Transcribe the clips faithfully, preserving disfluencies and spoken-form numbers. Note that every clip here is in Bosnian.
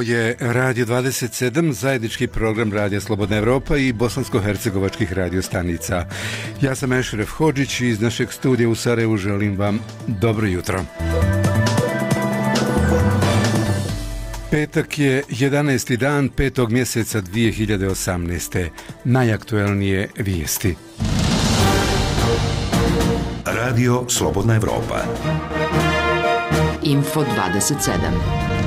je Radio dvadeset sedam, zajednički program Radija Slobodna Evropa i bosansko-hercegovačkih radiostanica. Ja sam Ešref Hodžić i iz našeg studija u Sarajevu želim vam dobro jutro. Petak je jedanaesti dan petog mjeseca dvije hiljade osamnaeste. Najaktuelnije vijesti. Radio Slobodna Evropa. Info dvadeset sedam.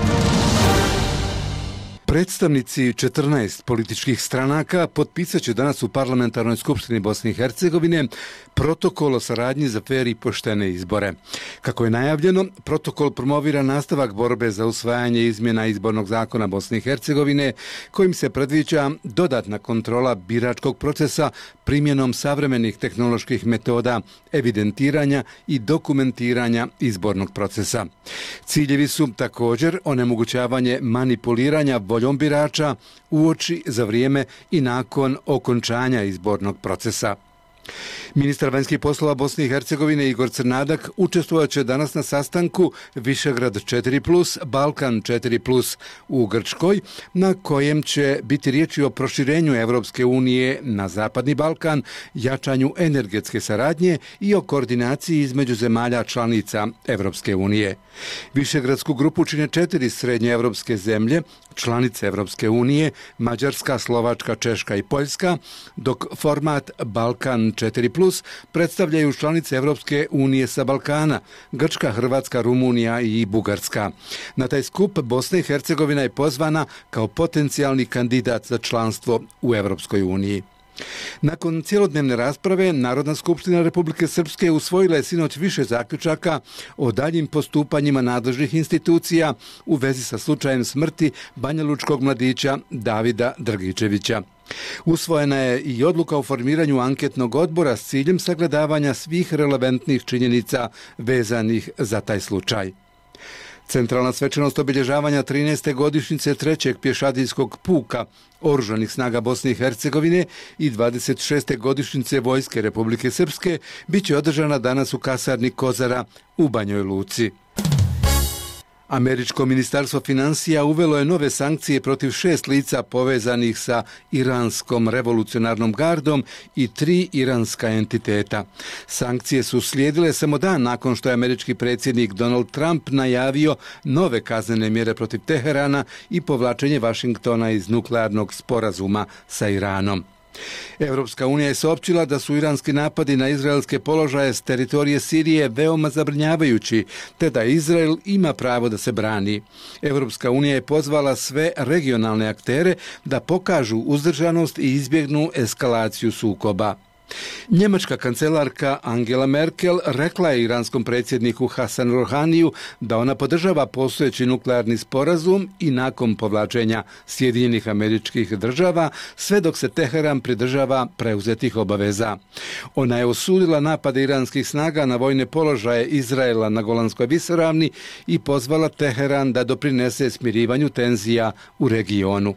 Predstavnici četrnaest političkih stranaka potpisat će danas u Parlamentarnoj skupštini Bosne i Hercegovine protokol o saradnji za fer i poštene izbore. Kako je najavljeno, protokol promovira nastavak borbe za usvajanje izmjena izbornog zakona Bosne i Hercegovine, kojim se predviđa dodatna kontrola biračkog procesa primjenom savremenih tehnoloških metoda evidentiranja i dokumentiranja izbornog procesa. Ciljevi su također onemogućavanje manipuliranja voljom birača uoči, za vrijeme i nakon okončanja izbornog procesa. Ministar vanjskih poslova Bosne i Hercegovine Igor Crnadak učestvovat će danas na sastanku Višegrad četiri plus, Balkan četiri plus u Grčkoj, na kojem će biti riječi o proširenju Evropske unije na Zapadni Balkan, jačanju energetske saradnje i o koordinaciji između zemalja članica Evropske unije. Višegradsku grupu čine četiri srednjeevropske zemlje, članice Evropske unije, Mađarska, Slovačka, Češka i Poljska, dok format Balkan četiri plus predstavljaju članice Evropske unije sa Balkana, Grčka, Hrvatska, Rumunija i Bugarska. Na taj skup Bosna i Hercegovina je pozvana kao potencijalni kandidat za članstvo u Evropskoj uniji. Nakon cjelodnevne rasprave, Narodna skupština Republike Srpske usvojila je sinoć više zaključaka o daljim postupanjima nadležnih institucija u vezi sa slučajem smrti banjalučkog mladića Davida Drgičevića. Usvojena je i odluka o formiranju anketnog odbora s ciljem sagledavanja svih relevantnih činjenica vezanih za taj slučaj. Centralna svečanost obilježavanja trinaeste godišnjice trećeg pješadijskog puka Oružanih snaga Bosne i Hercegovine i dvadeset šeste godišnjice Vojske Republike Srpske bit će održana danas u kasarni Kozara u Banjoj Luci. Američko ministarstvo financija uvelo je nove sankcije protiv šest lica povezanih sa iranskom revolucionarnom gardom i tri iranska entiteta. Sankcije su slijedile samo dan nakon što je američki predsjednik Donald Trump najavio nove kaznene mjere protiv Teherana i povlačenje Vašingtona iz nuklearnog sporazuma sa Iranom. Evropska unija je saopćila da su iranski napadi na izraelske položaje s teritorije Sirije veoma zabrinjavajući, te da Izrael ima pravo da se brani. Evropska unija je pozvala sve regionalne aktere da pokažu uzdržanost i izbjegnu eskalaciju sukoba. Njemačka kancelarka Angela Merkel rekla je iranskom predsjedniku Hasanu Rohaniju da ona podržava postojeći nuklearni sporazum i nakon povlačenja Sjedinjenih Američkih Država, sve dok se Teheran pridržava preuzetih obaveza. Ona je osudila napade iranskih snaga na vojne položaje Izraela na Golanskoj visoravni i pozvala Teheran da doprinese smirivanju tenzija u regionu.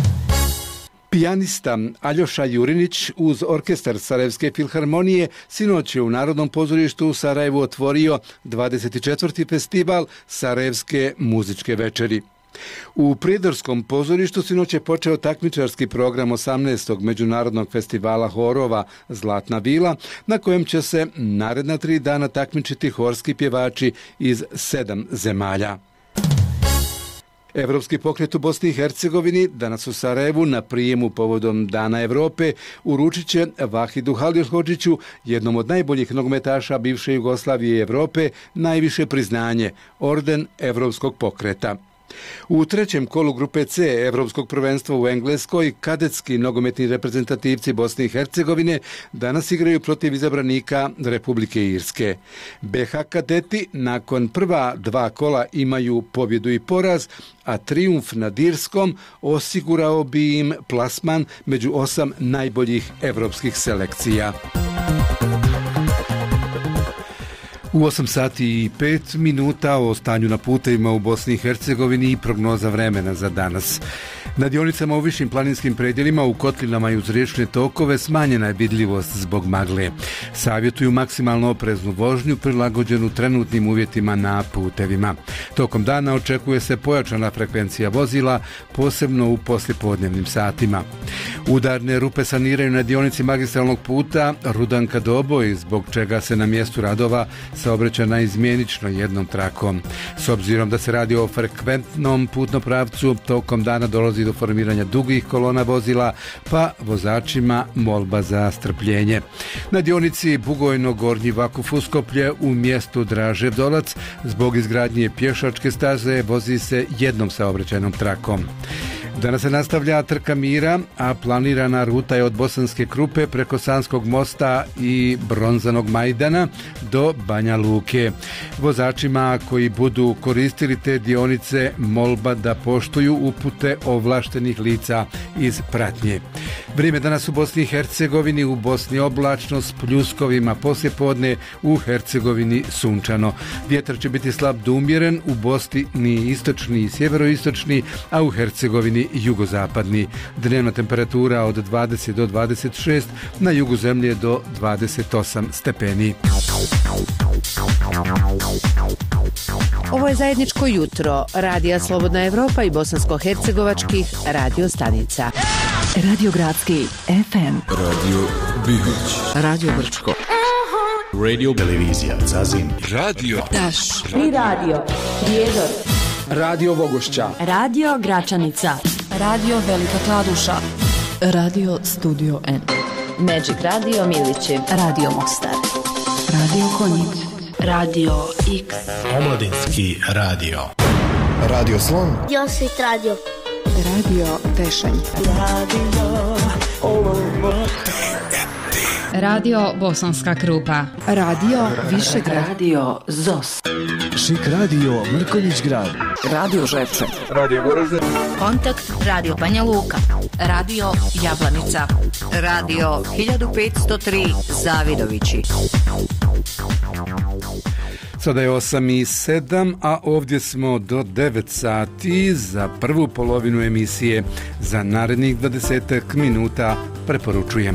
Pijanista Aljoša Jurinić uz orkestar Sarajevske filharmonije sinoć je u Narodnom pozorištu u Sarajevu otvorio dvadeset četvrti festival Sarajevske muzičke večeri. U Prijedorskom pozorištu sinoć je počeo takmičarski program osamnaestog međunarodnog festivala horova Zlatna vila, na kojem će se naredna tri dana takmičiti horski pjevači iz sedam zemalja. Evropski pokret u Bosni i Hercegovini danas u Sarajevu na prijemu povodom Dana Europe uručit će Vahidu Halilhodžiću, jednom od najboljih nogometaša bivše Jugoslavije i Europe, najviše priznanje, orden Evropskog pokreta. U trećem kolu grupe C Evropskog prvenstva u Engleskoj kadetski nogometni reprezentativci Bosne i Hercegovine danas igraju protiv izabranika Republike Irske. B H kadeti nakon prva dva kola imaju pobjedu i poraz, a trijumf nad Irskom osigurao bi im plasman među osam najboljih evropskih selekcija. U osam sati i pet minuta o stanju na putevima u Bosni i Hercegovini i prognoza vremena za danas. Na dionicama u višim planinskim predjelima, u kotlinama i uz riječne tokove smanjena je vidljivost zbog magle. Savjetuju maksimalno opreznu vožnju prilagođenu trenutnim uvjetima na putevima. Tokom dana očekuje se pojačana frekvencija vozila, posebno u poslijepodnevnim satima. Udarne rupe saniraju na dionici magistralnog puta Rudanka-Doboj, zbog čega se na mjestu radova saobraća naizmjenično jednom trakom. S obzirom da se radi o frekventnom putnom pravcu, tokom dana dolazi do formiranja dugih kolona vozila, pa vozačima molba za strpljenje. Na dionici Bugojno-Gornji Vakuf-Uskoplje u mjestu Dražev-Dolac zbog izgradnje pješačke staze vozi se jednom saobraćajnom trakom. Danas se nastavlja trka mira, a planirana ruta je od Bosanske Krupe preko Sanskog mosta i Bronzanog Majdana do Banja Luke. Vozačima koji budu koristili te dionice molba da poštuju upute ovlaštenih lica iz pratnje. Vrijeme danas u Bosni i Hercegovini, u Bosni oblačno s pljuskovima, poslijepodne u Hercegovini sunčano. Vjetar će biti slab do umjeren, u Bosni ni istočni i sjeveroistočni, a u Hercegovini jugozapadni. Dnevna temperatura od dvadeset do dvadeset šest, na jugu zemlje do dvadeset osam stepeni. Ovo je zajedničko jutro Radija Slobodna Evropa i bosansko-hercegovačkih radio stanica. Radio Gradski F M, Radio Bihać, Radio Brčko, Radio Televizija Zazin, Radio Taš, Tri radio, Prijedor, Radio Vogošća, Radio Gračanica, Radio Velika Kladuša, Radio Studio N, Magic Radio Milići, Radio Mostar, Radio Konjic, Radio X, Omladinski radio, Radio Slon, Josvit Radio, Radio Tešanj, Radio Radio Bosanska Krupa, Radio Višegrad, Radio Zos, Šik Radio Mrkonjić Grad, Radio Žepče, Radio Goražde, Kontakt Radio Banja Luka, Radio Jablanica, Radio hiljadu petsto tri Zavidovići. Sada je osam i sedam, a ovdje smo do devet sati za prvu polovinu emisije. Za narednih dvadesetak minuta preporučujem.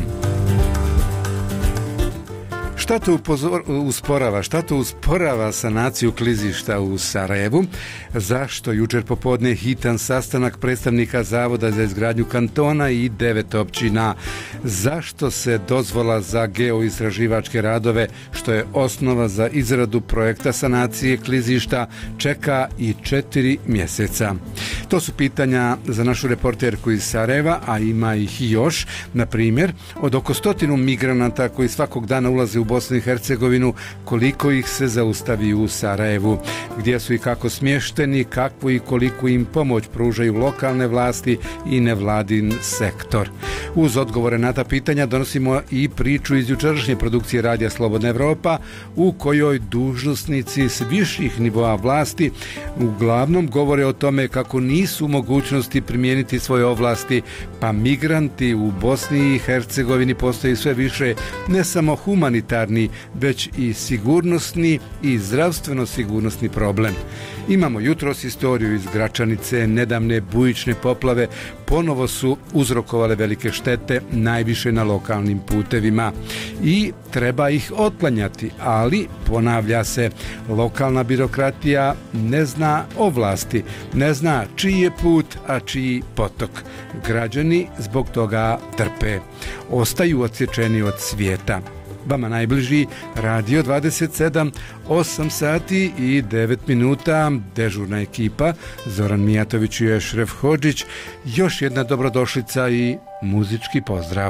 Šta to upozor, usporava? Šta to usporava sanaciju klizišta u Sarajevu? Zašto jučer popodne hitan sastanak predstavnika Zavoda za izgradnju kantona i devet općina? Zašto se dozvola za geoistraživačke radove, što je osnova za izradu projekta sanacije klizišta, čeka i četiri mjeseca? To su pitanja za našu reporterku iz Sarajeva, a ima ih i još. Na primjer, od oko stotinu migranata koji svakog dana ulaze u Bosnu i Hercegovinu, koliko ih se zaustavi u Sarajevu, gdje su i kako smješteni, kakvu i koliko im pomoć pružaju lokalne vlasti i nevladin sektor. Uz odgovore na ta pitanja donosimo i priču iz jučerašnje produkcije Radija Slobodna Evropa, u kojoj dužnosnici s viših nivoa vlasti uglavnom govore o tome kako nisu u mogućnosti primijeniti svoje ovlasti, pa migranti u Bosni i Hercegovini postoji sve više ne samo humanitarni, već i sigurnosni i zdravstveno sigurnosni problem. Imamo jutros istoriju iz Gračanice. Nedavne bujične poplave ponovo su uzrokovale velike štete, najviše na lokalnim putevima, i treba ih otklanjati, ali ponavlja se, lokalna birokratija ne zna ovlasti, ne zna čiji je put, a čiji potok. Građani zbog toga trpe, ostaju odsječeni od svijeta. Vama najbliži Radio dvadeset sedam, osam sati i devet minuta, dežurna ekipa, Zoran Mijatović i Ešref Hodžić. Još jedna dobrodošlica i muzički pozdrav.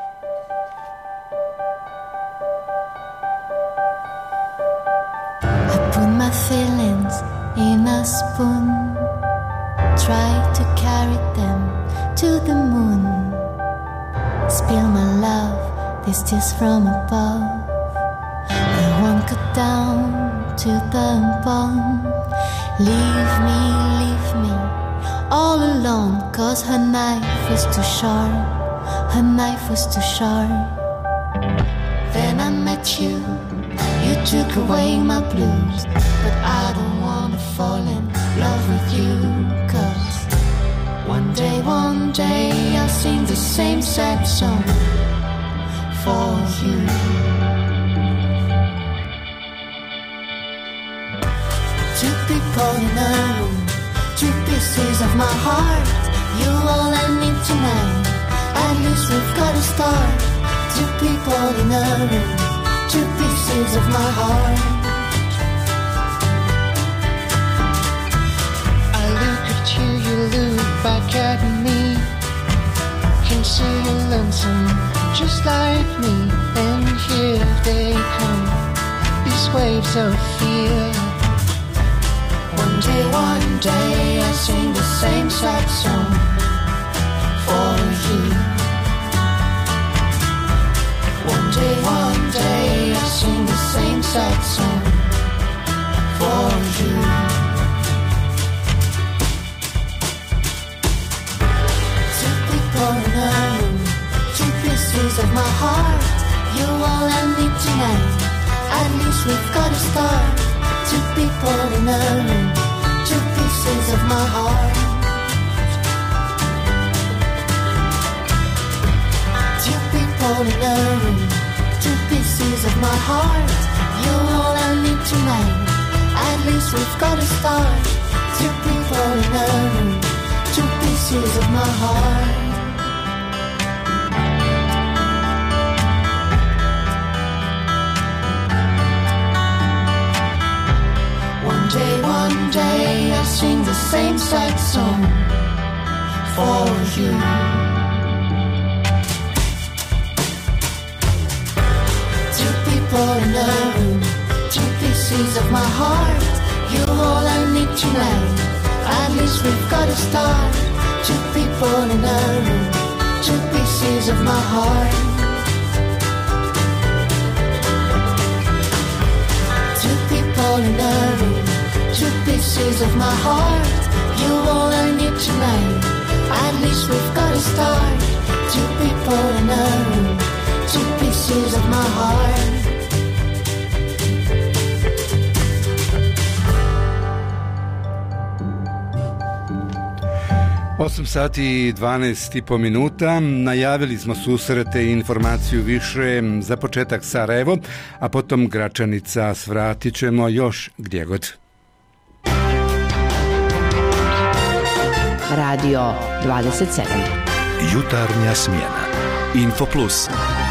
I put my feelings in a spoon, try to carry them to the moon, spill my love, this tears from above. I won't go down to the bone. Leave me, leave me all alone, cause her knife is too sharp, her knife was too sharp. Then I met you, you took away my blues, but I don't wanna fall in love with you, cause one One day, one day I'll sing the same sad song for you. Two people in a room, two pieces of my heart. You all I need tonight. At least we've got a start. Two people in a room, two pieces of my heart. I look at you, you look back at me. Can see you're lonesome, just like me. And here they come, these waves of fear. One day, one day I sing the same sad song for you. One day, one day I sing the same sad song for you. Two people in a room, two pieces of my heart. You're all I need tonight. At least we've got a start. Two people in a room, two pieces of my heart. Two people in a room, two pieces of my heart. You're all I need tonight. At least we've got a start. Two people in a room, two pieces of my heart. One day, one day I'll sing the same sad song for you. Two people in a room, two pieces of my heart. You're all I need tonight. At least we've got a start. Two people in a room, two pieces of my heart. Two people in a room, two pieces of my heart. You're all I need tonight. At least we've got a start. Two people in a room, two pieces of my heart. osam sati i dvanaest i po minuta. Najavili smo susrete i informaciju više. Za početak Sarajevo, a potom Gračanica. Svratit ćemo još gdje god. Radio dvadeset sedam. Jutarnja smjena. Info Plus.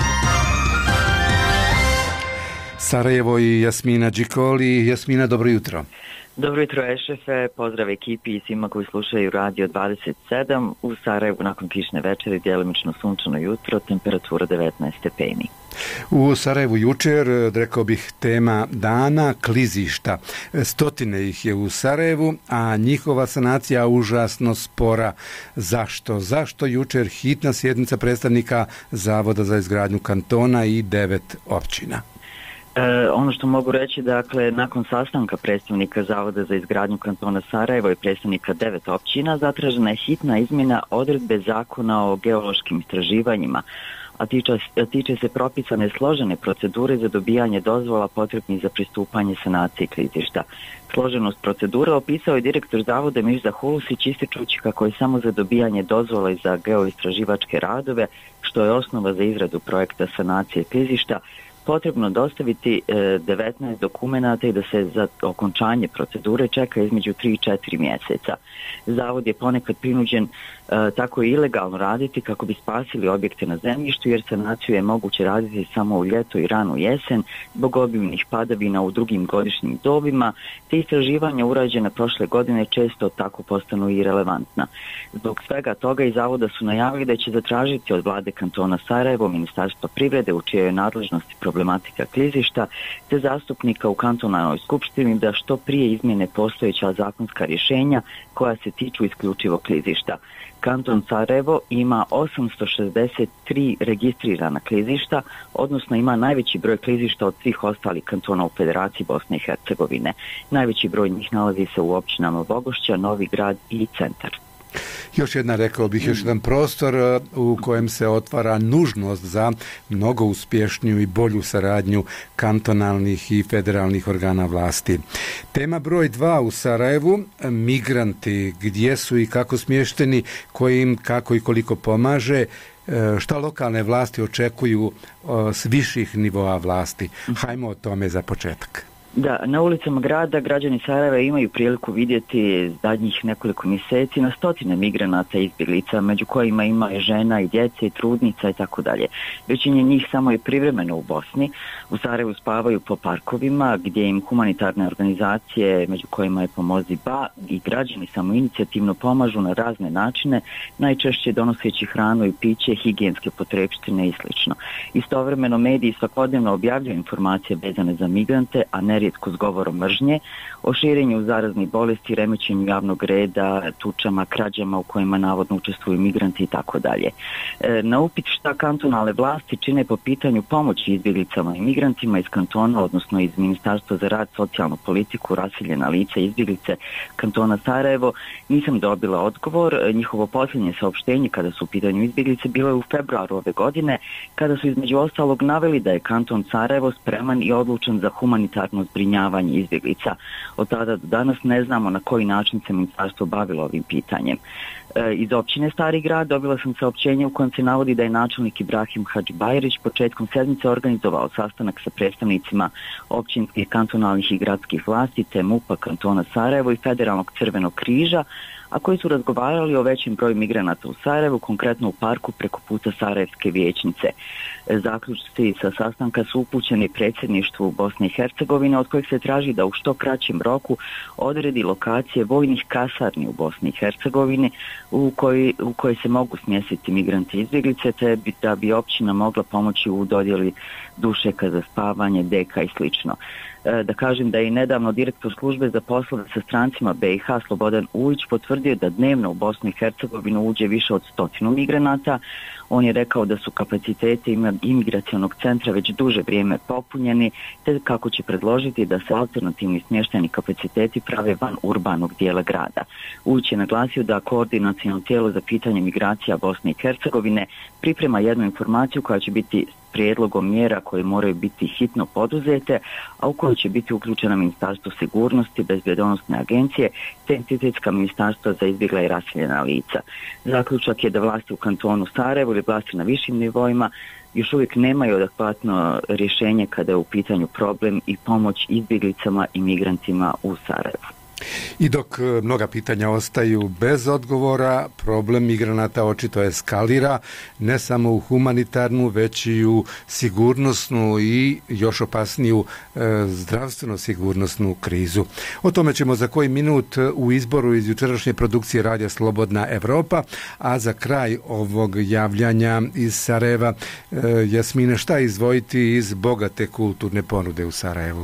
Sarajevo i Jasmina Đikoli. Jasmina, dobro jutro. Dobro jutro, Ešefe, pozdrav ekipi i svima koji slušaju Radio dvadeset sedam. U Sarajevu nakon kišne večeri djelimično sunčano jutro, temperatura devetnaest stepeni. U Sarajevu jučer, rekao bih, tema dana klizišta. Stotine ih je u Sarajevu, a njihova sanacija užasno spora. Zašto? Zašto jučer hitna sjednica predstavnika Zavoda za izgradnju kantona i devet općina? E, ono što mogu reći, dakle, nakon sastanka predstavnika Zavoda za izgradnju kantona Sarajevo i predstavnika devet općina, zatražena je hitna izmjena odredbe zakona o geološkim istraživanjima, a tiče, tiče se propisane složene procedure za dobijanje dozvola potrebnih za pristupanje sanaciji klizišta. Složenost procedure opisao je direktor Zavoda Mirza Hulusić, ističući kako je samo za dobijanje dozvola za geoistraživačke radove, što je osnova za izradu projekta sanacije klizišta, potrebno dostaviti devetnaest dokumenata i da se za okončanje procedure čeka između tri i četiri mjeseca. Zavod je ponekad prinuđen e, tako i ilegalno raditi kako bi spasili objekte na zemljištu, jer sanaciju je moguće raditi samo u ljeto i ranu jesen zbog obimnih padavina u drugim godišnjim dobima, te istraživanja urađena prošle godine često tako postanu i relevantna. Zbog svega toga i Zavoda su najavili da će zatražiti od vlade kantona Sarajevo, Ministarstva privrede u čijoj je nadležnosti problematika klizišta, te zastupnika u kantonalnoj skupštini da što prije izmjene postojeća zakonska rješenja koja se tiču isključivo klizišta. Kanton Sarajevo ima osamsto šezdeset tri registrirana klizišta, odnosno ima najveći broj klizišta od svih ostalih kantona u Federaciji Bosne i Hercegovine. Najveći broj njih nalazi se u općinama Vogošća, Novi Grad i Centar. Još jedna, rekao bih, još jedan prostor u kojem se otvara nužnost za mnogo uspješniju i bolju saradnju kantonalnih i federalnih organa vlasti. Tema broj dva u Sarajevu, migranti, gdje su i kako smješteni, koji im kako i koliko pomaže, šta lokalne vlasti očekuju s viših nivoa vlasti. Hajmo o tome za početak. Da, na ulicama grada građani Sarajeva imaju priliku vidjeti zadnjih nekoliko mjeseci na stotine migranata i izbjeglica, među kojima ima i žena i djece i trudnica i tako dalje. Većina njih samo je privremeno u Bosni. U Sarajevu spavaju po parkovima gdje im humanitarne organizacije, među kojima je Pomozi Ba, i građani samoinicijativno pomažu na razne načine, najčešće donoseći hranu i piće, higijenske potrepštine i sl. Istovremeno mediji svakodnevno objavljuju informacije vezane za migrante, a ne rijetko s govorom mržnje, o širenju zaraznih bolesti, remećenju javnog reda, tučama, krađama u kojima navodno učestvuju migranti i tako dalje. Na upit šta kantonalne vlasti čine po pitanju pomoći izbjeglicama i migrantima iz kantona, odnosno iz Ministarstva za rad, socijalnu politiku, raseljena lica i izbjeglice kantona Sarajevo, nisam dobila odgovor. Njihovo posljednje saopštenje kada su u pitanju izbjeglice bilo je u februaru ove godine, kada su između ostalog naveli da je kanton Sarajevo spreman i odlučan za humanitarno zbrinjavanje izbjeglica. Od tada do danas ne znamo na koji način se ministarstvo bavilo ovim pitanjem. E, iz općine Stari grad dobila sam saopćenje u kojem se navodi da je načelnik Ibrahim Hadžibajrić početkom sedmice organizovao sastanak sa predstavnicima općinskih, kantonalnih i gradskih vlasti te MUP-a kantona Sarajevo i Federalnog crvenog križa, a koji su razgovarali o većem broju migranata u Sarajevu, konkretno u parku preko puta Sarajevske vijećnice. Zaključci sa sastanka su upućeni predsjedništvu Bosne i Hercegovine, od kojeg se traži da u što kraćem roku odredi lokacije vojnih kasarni u Bosni i Hercegovini u koji, u koji se mogu smjestiti migranti i izbjeglice, te bi, da bi općina mogla pomoći u dodjeli dušeka za spavanje, deka i slično. Da kažem da je i nedavno direktor službe za poslove sa strancima B i H Slobodan Ujić potvrdio da dnevno u Bosnu i Hercegovinu uđe više od stotinu migranata. On je rekao da su kapaciteti imigracionog centra već duže vrijeme popunjeni, te kako će predložiti da se alternativni smještajni kapaciteti prave van urbanog dijela grada. Ujić je naglasio da koordinaciono tijelo za pitanje migracija Bosne i Hercegovine priprema jednu informaciju koja će biti prijedlogom mjera koje moraju biti hitno poduzete, a u kojoj će biti uključena Ministarstvo sigurnosti, bezbjednosne agencije te entitetska ministarstva za izbjegla i raseljena lica. Zaključak je da vlasti u kantonu Sarajevo ili vlasti na višim nivoima još uvijek nemaju adekvatno rješenje kada je u pitanju problem i pomoć izbjeglicama i migrantima u Sarajevu. I dok mnoga pitanja ostaju bez odgovora, problem migranata očito eskalira ne samo u humanitarnu, već i u sigurnosnu i još opasniju e, zdravstveno-sigurnosnu krizu. O tome ćemo za koji minut u izboru iz jučerašnje produkcije Radija Slobodna Evropa, a za kraj ovog javljanja iz Sarajeva, e, Jasmine, šta izdvojiti iz bogate kulturne ponude u Sarajevu?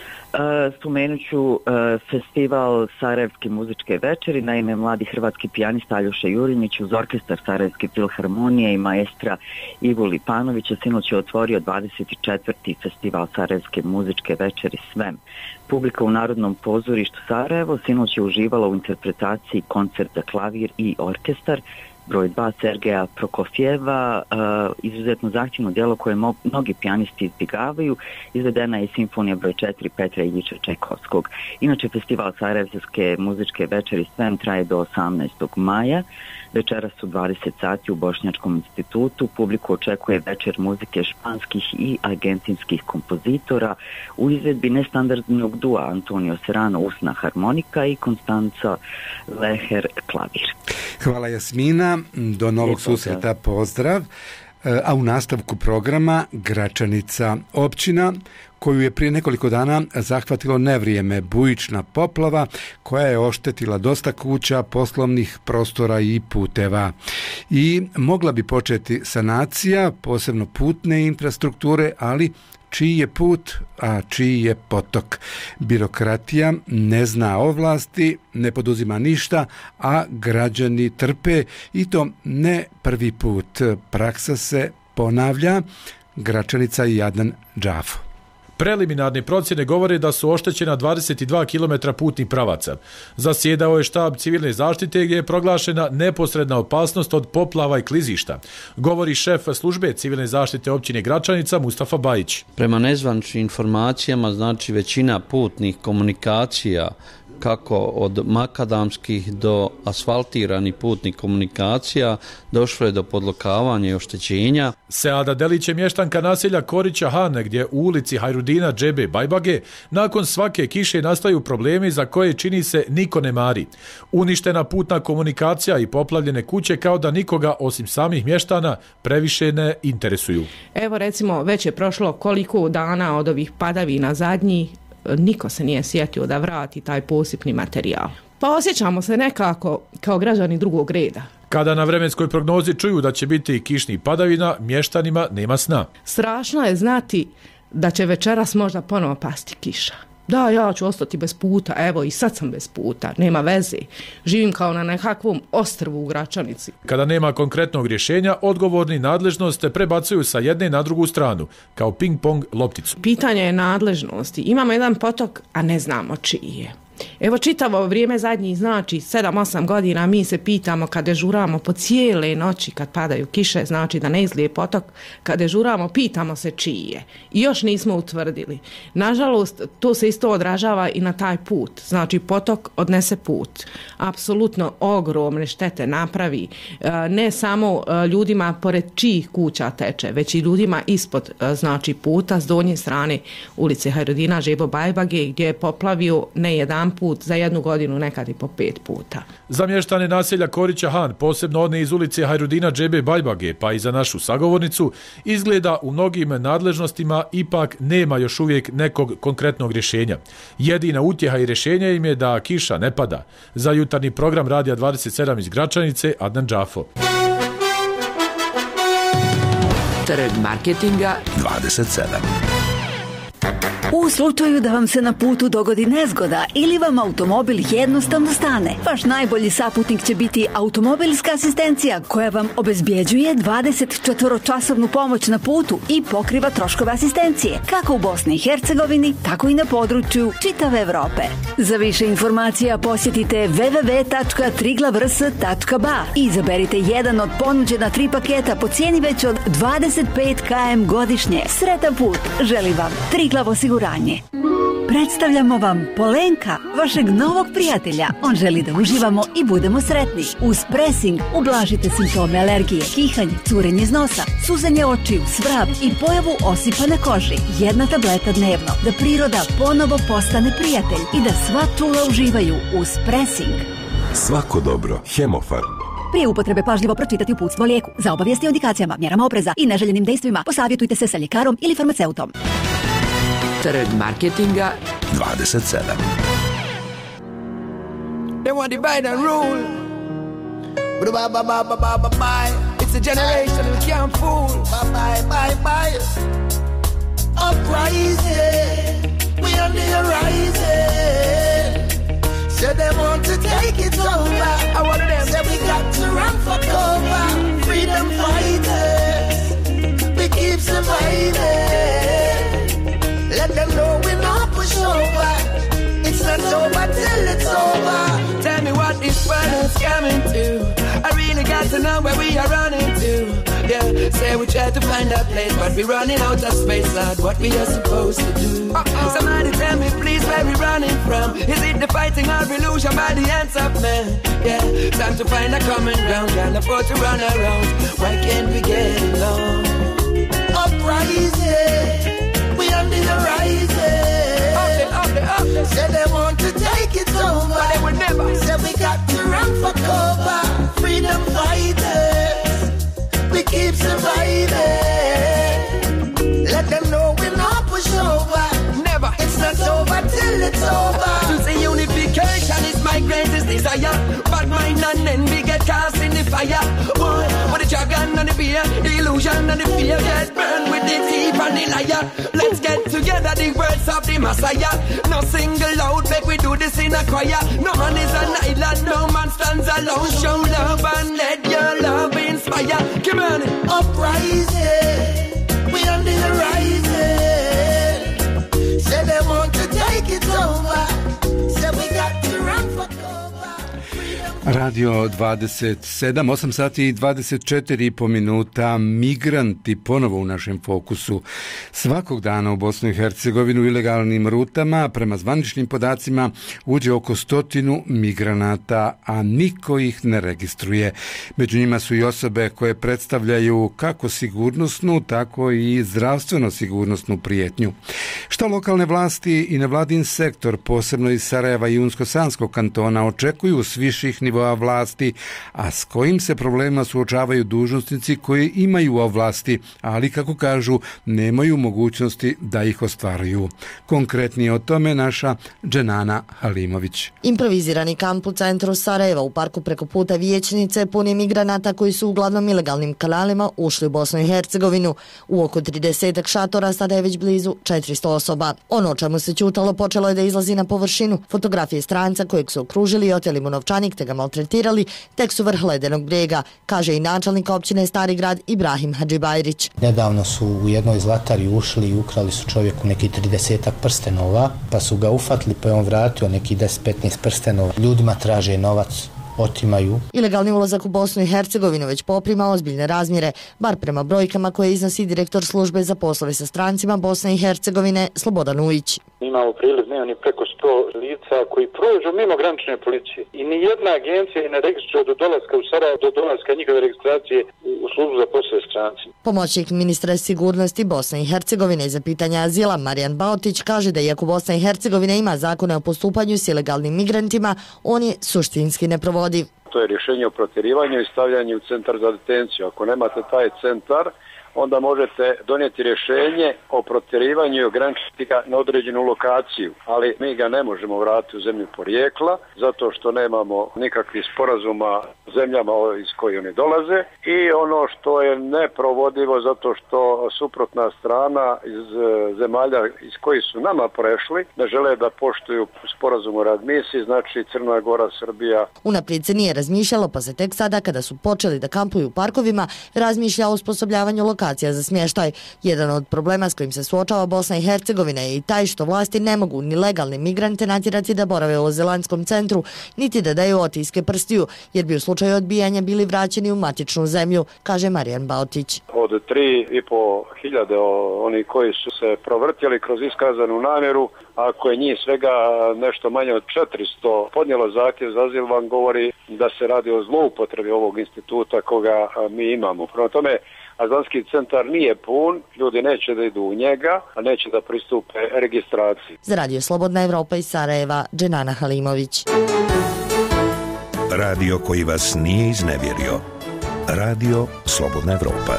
Uh, spomenut ću uh, festival Sarajevske muzičke večeri. Naime, mladi hrvatski pijanista Aljoša Jurinić uz orkestar Sarajevske filharmonije i maestra Ivu Lipanovića sinoć je otvorio dvadeset četvrti festival Sarajevske muzičke večeri Svem. Publika u Narodnom pozorištu Sarajevo sinoć je uživala u interpretaciji koncert za klavir i orkestar broj dva Sergeja Prokofjeva, uh, izuzetno zahtjevno djelo koje mo- mnogi pijanisti izbjegavaju. Izvedena je simfonija broj četiri Petra Iljiča Čajkovskog. Inače, festival Sarajevske muzičke večeri Svem traje do osamnaestog maja. Večeras su dvadeset sati u Bošnjačkom institutu. Publiku očekuje večer muzike španskih i argentinskih kompozitora u izvedbi nestandardnog dua Antonio Serrano usna harmonika i Konstanca Leher klavir. Hvala Jasmina, do novog susreta, pozdrav. A u nastavku programa Gračanica, općina koju je prije nekoliko dana zahvatilo nevrijeme, bujična poplava koja je oštetila dosta kuća, poslovnih prostora i puteva. I mogla bi početi sanacija, posebno putne infrastrukture, ali čiji je put, a čiji je potok. Birokratija ne zna ovlasti, ne poduzima ništa, a građani trpe i to ne prvi put. Praksa se ponavlja. Gračanica i Jadnan Džafo. Preliminarne procjene govore da su oštećena dvadeset dva kilometra putnih pravaca. Zasjedao je štab civilne zaštite gdje je proglašena neposredna opasnost od poplava i klizišta, govori šef službe civilne zaštite općine Gračanica Mustafa Bajić. Prema nezvaničnim informacijama, znači većina putnih komunikacija kako od makadamskih do asfaltiranih putnih komunikacija došlo je do podlokavanja i oštećenja. Seada Delić je mještanka naselja Korića Hane gdje u ulici Hajrudina Džebe Bajbage nakon svake kiše nastaju problemi za koje čini se niko ne mari. Uništena putna komunikacija i poplavljene kuće kao da nikoga osim samih mještana previše ne interesuju. Evo recimo već je prošlo koliko dana od ovih padavina zadnjih, niko se nije sjetio da vrati taj posipni materijal. Pa osjećamo se nekako kao građani drugog reda. Kada na vremenskoj prognozi čuju da će biti kišnih padavina, mještanima nema sna. Strašno je znati da će večeras možda ponovo pasti kiša. Da, ja ću ostati bez puta, evo i sad sam bez puta, nema veze. Živim kao na nekakvom ostrvu u Gračanici. Kada nema konkretnog rješenja, odgovorni nadležnost prebacuju sa jedne na drugu stranu, kao ping-pong lopticu. Pitanje je nadležnosti. Imamo jedan potok, a ne znamo čiji je. Evo čitavo vrijeme zadnjih, znači sedam osam godina mi se pitamo kad dežuramo po cijele noći kad padaju kiše, znači da ne izlije potok, kad dežuramo pitamo se čiji je. I još nismo utvrdili. Nažalost, to se isto odražava i na taj put. Znači potok odnese put. Apsolutno ogromne štete napravi. Ne samo ljudima pored čijih kuća teče, već i ljudima ispod znači puta s donje strane ulice Hajrudina Žebo Bajbage gdje je poplavio ne jedan put, za jednu godinu nekad i po pet puta. Za mještane naselja Korića Han, posebno one iz ulice Hajrudina Džebe Bajbage, pa i za našu sagovornicu, izgleda u mnogim nadležnostima ipak nema još uvijek nekog konkretnog rješenja. Jedina utjeha i rješenja im je da kiša ne pada. Za jutarnji program Radija dvadeset sedam iz Gračanice, Adnan Džafo. Trg marketinga dvadeset sedam. U slučaju da vam se na putu dogodi nezgoda ili vam automobil jednostavno stane, vaš najbolji saputnik će biti automobilska asistencija koja vam obezbjeđuje dvadeset četvoročasovnu pomoć na putu i pokriva troškove asistencije, kako u Bosni i Hercegovini, tako i na području čitave Evrope. Za više informacija posjetite w w w tačka triglavrs tačka b a i izaberite jedan od ponuđena tri paketa po cijeni već od dvadeset pet kilometara godišnje. Sretan put želi vam Triglav osiguranje. Predstavljamo vam Polenka, vašeg novog prijatelja. On želi da uživamo i budemo sretni. Uz presing ublažite simptome alergije, kihanje, curenje iz nosa, suzanje očiju, svrab i pojavu osipa na koži. Jedna tableta dnevno, da priroda ponovo postane prijatelj i da sva čula uživaju uz presing. Svako dobro, Hemofarm. Prije upotrebe pažljivo pročitati uputstvo o lijeku. Za obavijesti o indikacijama, mjerama opreza i neželjenim dejstvima posavjetujte se sa ljekarom ili farmaceutom. Trg marketinga dvadeset sedam. They want to divide and rule. Bye bye bye bye bye bye bye. It's a generation we can't fool. Bye bye bye bye. Uprising, we on the horizon. Said they want to take it over. I want them. Said we got to run for cover. Freedom fighters, we keep surviving. Let them know we're not push over. It's not over till it's over. Tell me what this world is coming to. I really got to know where we are running to. Yeah, say we try to find a place, but we're running out of space, Lord. What we are supposed to do? Uh-oh. Somebody tell me please where we running from. Is it the fighting or revolution by the hands of men? Yeah, time to find a common ground. Can't afford to run around. Why can't we get along? Uprising, we on the horizon. Up there, up there, up there. Said they want to take it over, but they would never. Said we got to run for cover. Freedom fighters, we keep surviving. Let them know we're not push over. Never. It's not over till it's over. To say unification is my greatest desire. But mine and envy get cast in the fire. Boy, with the dragon and the beer, the illusion and the fear get burned with the thief and the liar. Let's get together the words of the Messiah. No single out, make we do this in a choir. No man is an island, no man stands alone. Show love and let your love inspire. Come on, uprising, we on the horizon. Radio dvadeset sedam, osam sati i dvadeset četiri po minuta, migranti ponovo u našem fokusu. Svakog dana u Bosnu i Hercegovinu ilegalnim rutama, prema zvaničnim podacima, uđe oko stotinu migranata, a niko ih ne registruje. Među njima su i osobe koje predstavljaju kako sigurnosnu, tako i zdravstveno sigurnosnu prijetnju. Šta lokalne vlasti i nevladin sektor, posebno iz Sarajeva i Unsko-Sanskog kantona, očekuju s viših nivoa vlasti, a s kojim se problemima suočavaju dužnosnici koji imaju ovlasti, ali kako kažu, nemaju mogućnosti da ih ostvaruju. Konkretnije o tome naša Dženana Halimović. Improvizirani kamp u centru Sarajeva u parku preko puta Vijećnice puni migranata koji su uglavnom ilegalnim kanalima ušli u Bosnu i Hercegovinu. U oko trideset šatora sada je već blizu četiristo osoba. Ono o čemu se ćutalo počelo je da izlazi na površinu. Fotografije stranca kojeg su okružili i oteli mu novčanik te ga maltretirali tek su vrh ledenog brijega, kaže i načelnik općine Stari grad Ibrahim Hadžibajrić. Nedavno su u jednoj zlatari ušli i ukrali su čovjeku neki tridesetak prstenova, pa su ga ufatili, pa je on vratio neki deset do petnaest prstenova. Ljudima traže novac, otimaju. Ilegalni ulazak u Bosnu i Hercegovinu već poprima ozbiljne razmjere, bar prema brojkama koje iznosi direktor službe za poslove sa strancima Bosne i Hercegovine Slobodan Ujić. Imamo priliv dnevni preko sto lica koji prođu mimo granične policije i ni jedna agencija ne registruje do dolaska u Sarajevo, do dolaska njihove registracije u službu za poslove sa strancima. Pomoćnik ministra sigurnosti Bosne i Hercegovine za pitanja azila Marijan Baotić kaže da iako Bosna i Hercegovina ima zakone o postupanju s ilegalnim migrantima, on je suštinski neprovodiv. To je rješenje o protjerivanju i stavljanju u centar za detenciju. Ako nemate taj centar, onda možete donijeti rješenje o protjerivanju i ograničiti ga na određenu lokaciju, ali mi ga ne možemo vratiti u zemlju porijekla zato što nemamo nikakvih sporazuma s zemljama iz koje oni dolaze i ono što je neprovodivo zato što suprotna strana iz zemalja iz kojih su nama prešli ne žele da poštuju sporazum o readmisiji, znači Crna Gora, Srbija. Unaprijed se nije razmišljalo, pa se tek sada kada su počeli da kampuju u parkovima razmišlja o osposobljavanju lokacija za smještaj. Jedan od problema s kojim se suočava Bosna i Hercegovina je i taj što vlasti ne mogu ni legalne migrante natjerati da borave u azilantskom centru, niti da daju otiske prstiju, jer bi u slučaju odbijanja bili vraćeni u matičnu zemlju, kaže Marijan Baotić. Od tri i po hiljade oni koji su se provrtjeli kroz iskazanu namjeru, ako je njih svega nešto manje od četiristo podnijelo zahtjev za azil, vam govori da se radi o zloupotrebi ovog instituta koga mi imamo. Prema tome, azilantski centar nije pun, ljudi neće da idu u njega, a neće da pristupe registraciji. Za Radio Slobodna Evropa iz Sarajeva, Dženana Halimović. Radio koji vas nije iznevjerio. Radio Slobodna Evropa.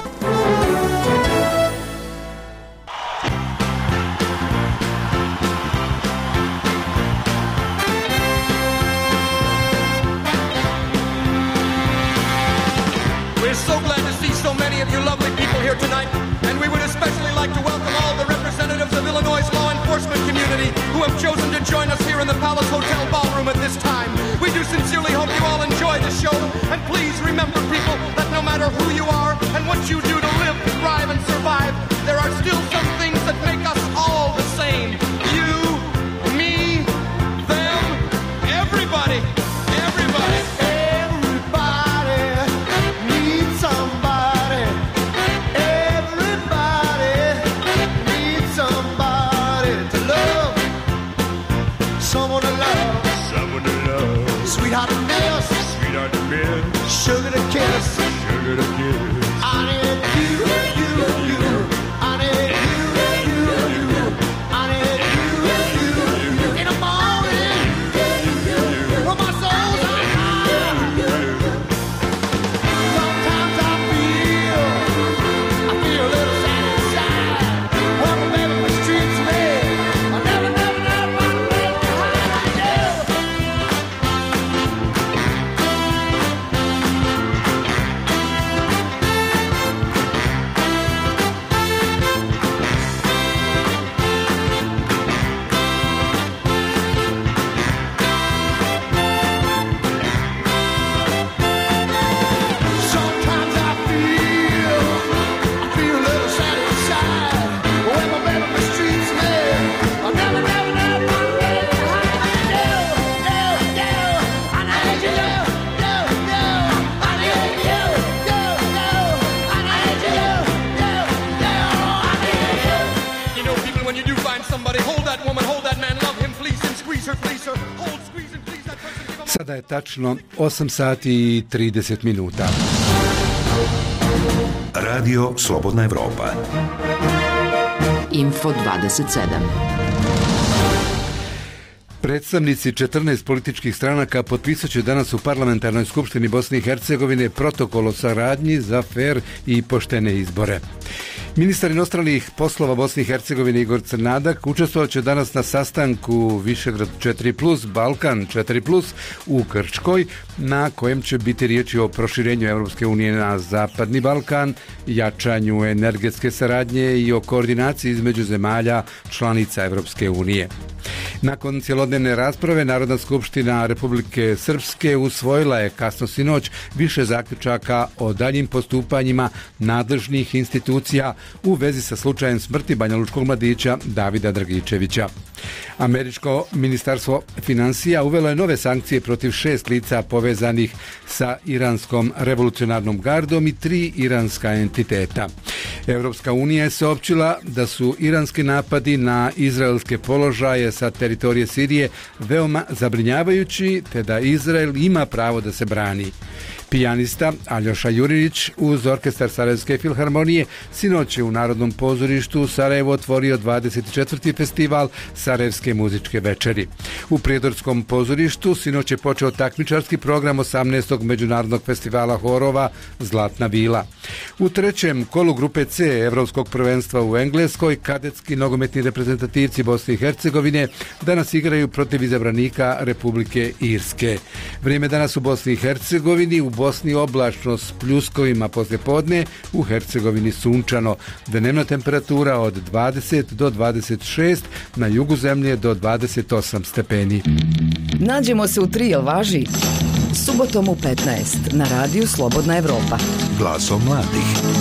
Here tonight, and we would especially like to welcome all the representatives of Illinois' law enforcement community who have chosen to join us here in the Palace Hotel ballroom at this time. We do sincerely hope you all enjoy the show, and please remember, people, that no matter who you are and what you do Sada je tačno osam sati i trideset minuta. Radio Slobodna Evropa. Info dvadeset sedam. Predstavnici četrnaest političkih stranaka potpisat će danas u Parlamentarnoj skupštini Bosne i Hercegovine protokol o saradnji za fer i poštene izbore. Ministar inostranih poslova Bosne i Hercegovine Igor Crnadak učestvovat će danas na sastanku Višegrad četiri plus, Balkan četiri plus u Grčkoj, na kojem će biti riječi o proširenju Europske unije na Zapadni Balkan, jačanju energetske saradnje i o koordinaciji između zemalja članica Europske unije. Nakon cjelodnevne rasprave Narodna skupština Republike Srpske usvojila je kasno sinoć više zaključaka o daljim postupanjima nadležnih institucija u vezi sa slučajem smrti banjalučkog mladića Davida Dragičevića. Američko ministarstvo financija uvelo je nove sankcije protiv šest lica povezanih sa iranskom revolucionarnom gardom i tri iranska entiteta. Europska unija je saopćila da su iranski napadi na izraelske položaje sa teritorije Sirije veoma zabrinjavajući, te da Izrael ima pravo da se brani. Pijanista Aljoša Jurinić uz orkestar Sarajevske filharmonije sinoć je u Narodnom pozorištu u Sarajevu otvorio dvadeset četvrti festival Sarajevske muzičke večeri. U Prijedorskom pozorištu sinoć je počeo takmičarski program osamnaestog međunarodnog festivala horova Zlatna vila. U trećem kolu grupe C Evropskog prvenstva u Engleskoj kadetski nogometni reprezentativci Bosne i Hercegovine danas igraju protiv izabranika Republike Irske. Vrijeme danas u Bosni i Hercegovini: u Bosni oblačno s pljuskovima poslijepodne, u Hercegovini sunčano. Dnevna temperatura od dvadeset do dvadeset šest, na jugu zemlje do dvadeset osam stepeni. Nađemo se u tri, jel važi? Subotom u petnaest na radiju Slobodna Evropa. Glasom mladih.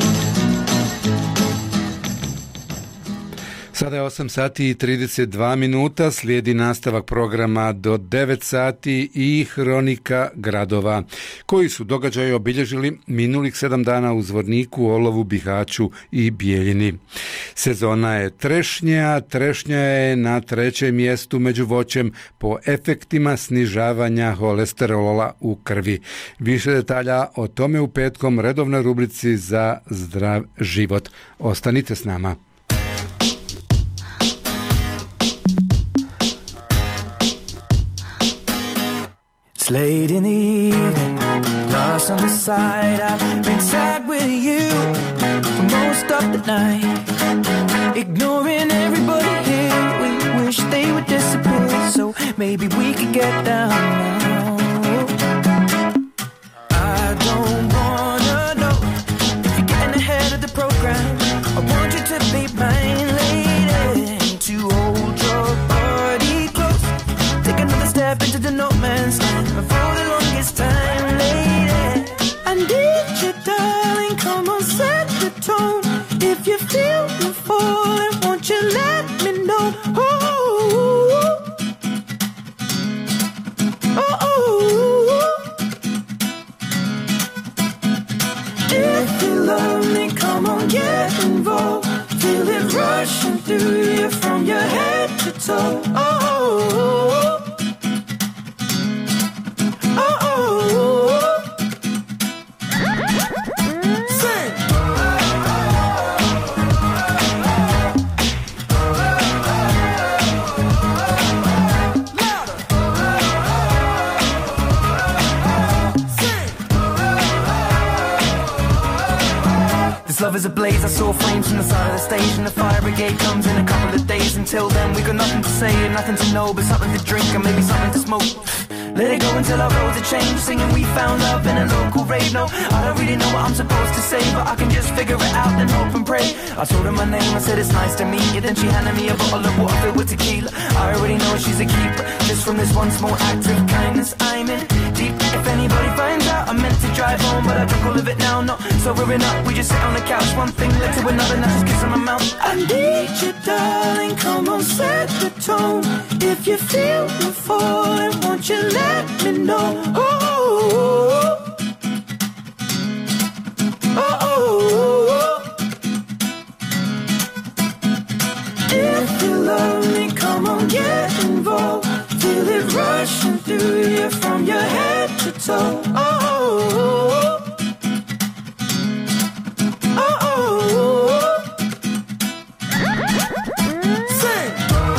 Sada je osam sati i trideset dva minuta, slijedi nastavak programa do devet sati i hronika gradova, koji su događaji obilježili minulih sedam dana u Zvorniku, Olovu, Bihaću i Bijeljini. Sezona je trešnja, trešnja je na trećem mjestu među voćem po efektima snižavanja holesterola u krvi. Više detalja o tome u petkom redovnoj rubrici za zdrav život. Ostanite s nama. It's late in the evening, lost on the side. I've been sad with you for most of the night, ignoring everybody here. We wish they would disappear, so maybe we could get down now. I don't wanna know if you're getting ahead of the program. I want you to be mine, lady, to hold your body close. Take another step into the no man's land. For the longest time, lady, I need you, darling. Come on, set the tone. If you feel me falling, won't you let me know? Oh, oh, oh. If you love me, come on, get involved. Feel it rushing through you from your head to toe. Oh. Love is ablaze, I saw flames from the side of the stage, and the fire brigade comes in a couple of days. Until then we got nothing to say and nothing to know, but something to drink and maybe something to smoke. Let it go until our roads are changed, singing we found love in a local rave. No, I don't really know what I'm supposed to say, but I can just figure it out and hope and pray. I told her my name, I said it's nice to meet you. Then she handed me a bottle of water filled with tequila. I already know she's a keeper, just from this one small act of kindness I'm in deep. If anybody finds out, I meant to drive home, but I drunk all of it now. No, sobering up, we just sit on the couch. One thing led to another, now just kiss on my mouth. I need you, darling, come on, set the tone. If you feel me falling, won't you let me know? Oh, oh, oh. If you love me, come on, get involved. Feel it rushing through you clear from your head to toe. Oh, oh, oh. Sing.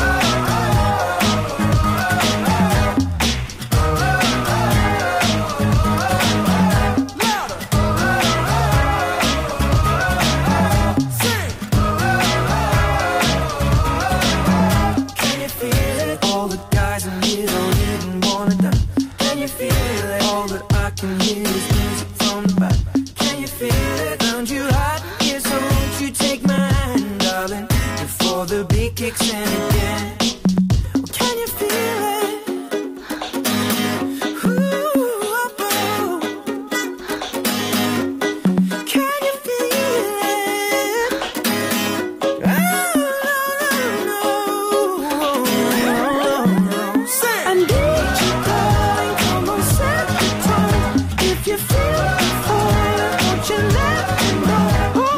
Kicks in again. Can you feel it? Ooh, oh, oh. Can you feel it? Oh, no, no, no. I need you, darling. Come on, set the tone. If you feel the fire, won't you let me know?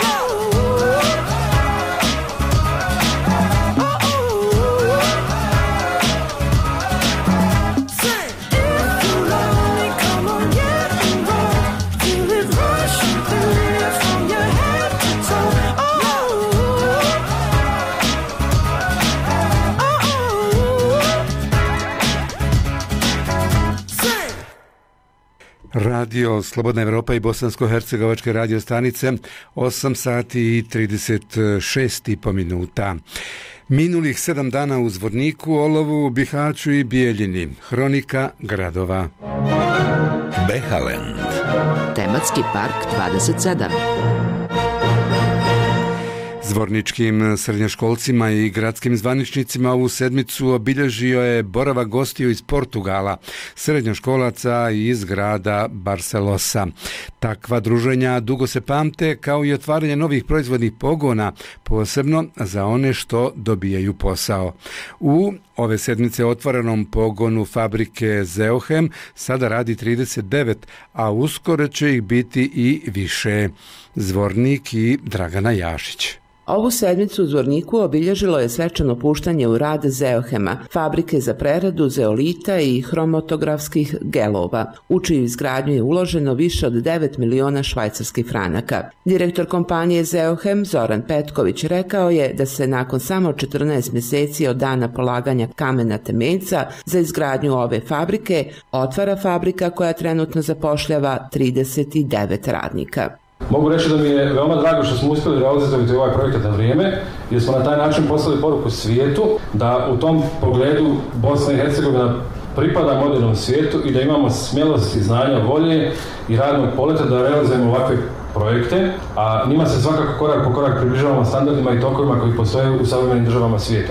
Radio Slobodna Evropa i bosansko-hercegovačke radio stanice, osam sati i trideset šest i po minuta. Minulih sedam dana u Zvorniku, Olovu, Bihaću i Bijeljini. Hronika gradova. Behalen. Tematski park dvadeset sedam. Zvorničkim srednjoškolcima i gradskim zvaničnicima ovu sedmicu obilježio je boravak gostiju iz Portugala, srednjoškolaca iz grada Barcelosa. Takva druženja dugo se pamte, kao i otvaranje novih proizvodnih pogona, posebno za one što dobijaju posao. U ove sedmice otvorenom pogonu fabrike Zeohem sada radi trideset devet, a uskoro će ih biti i više. Zvornik i Dragana Jašić. Ovu sedmicu u Zvorniku obilježilo je svečano puštanje u rad Zeohema, fabrike za preradu zeolita i hromatografskih gelova, u čiju izgradnju je uloženo više od devet miliona švajcarskih franaka. Direktor kompanije Zeohem, Zoran Petković, rekao je da se nakon samo četrnaest mjeseci od dana polaganja kamena temeljca za izgradnju ove fabrike otvara fabrika koja trenutno zapošljava trideset devet radnika. Mogu reći da mi je veoma drago što smo uspjeli realizirati ovaj projekat na vrijeme, jer smo na taj način poslali poruku svijetu da u tom pogledu Bosna i Hercegovina pripada modernom svijetu i da imamo smjelosti, znanja, volje i radnog poleta da realizujemo ovakve projekte, a njima se svakako korak po korak približavamo standardima i tokovima koji postoje u savremenim državama svijeta.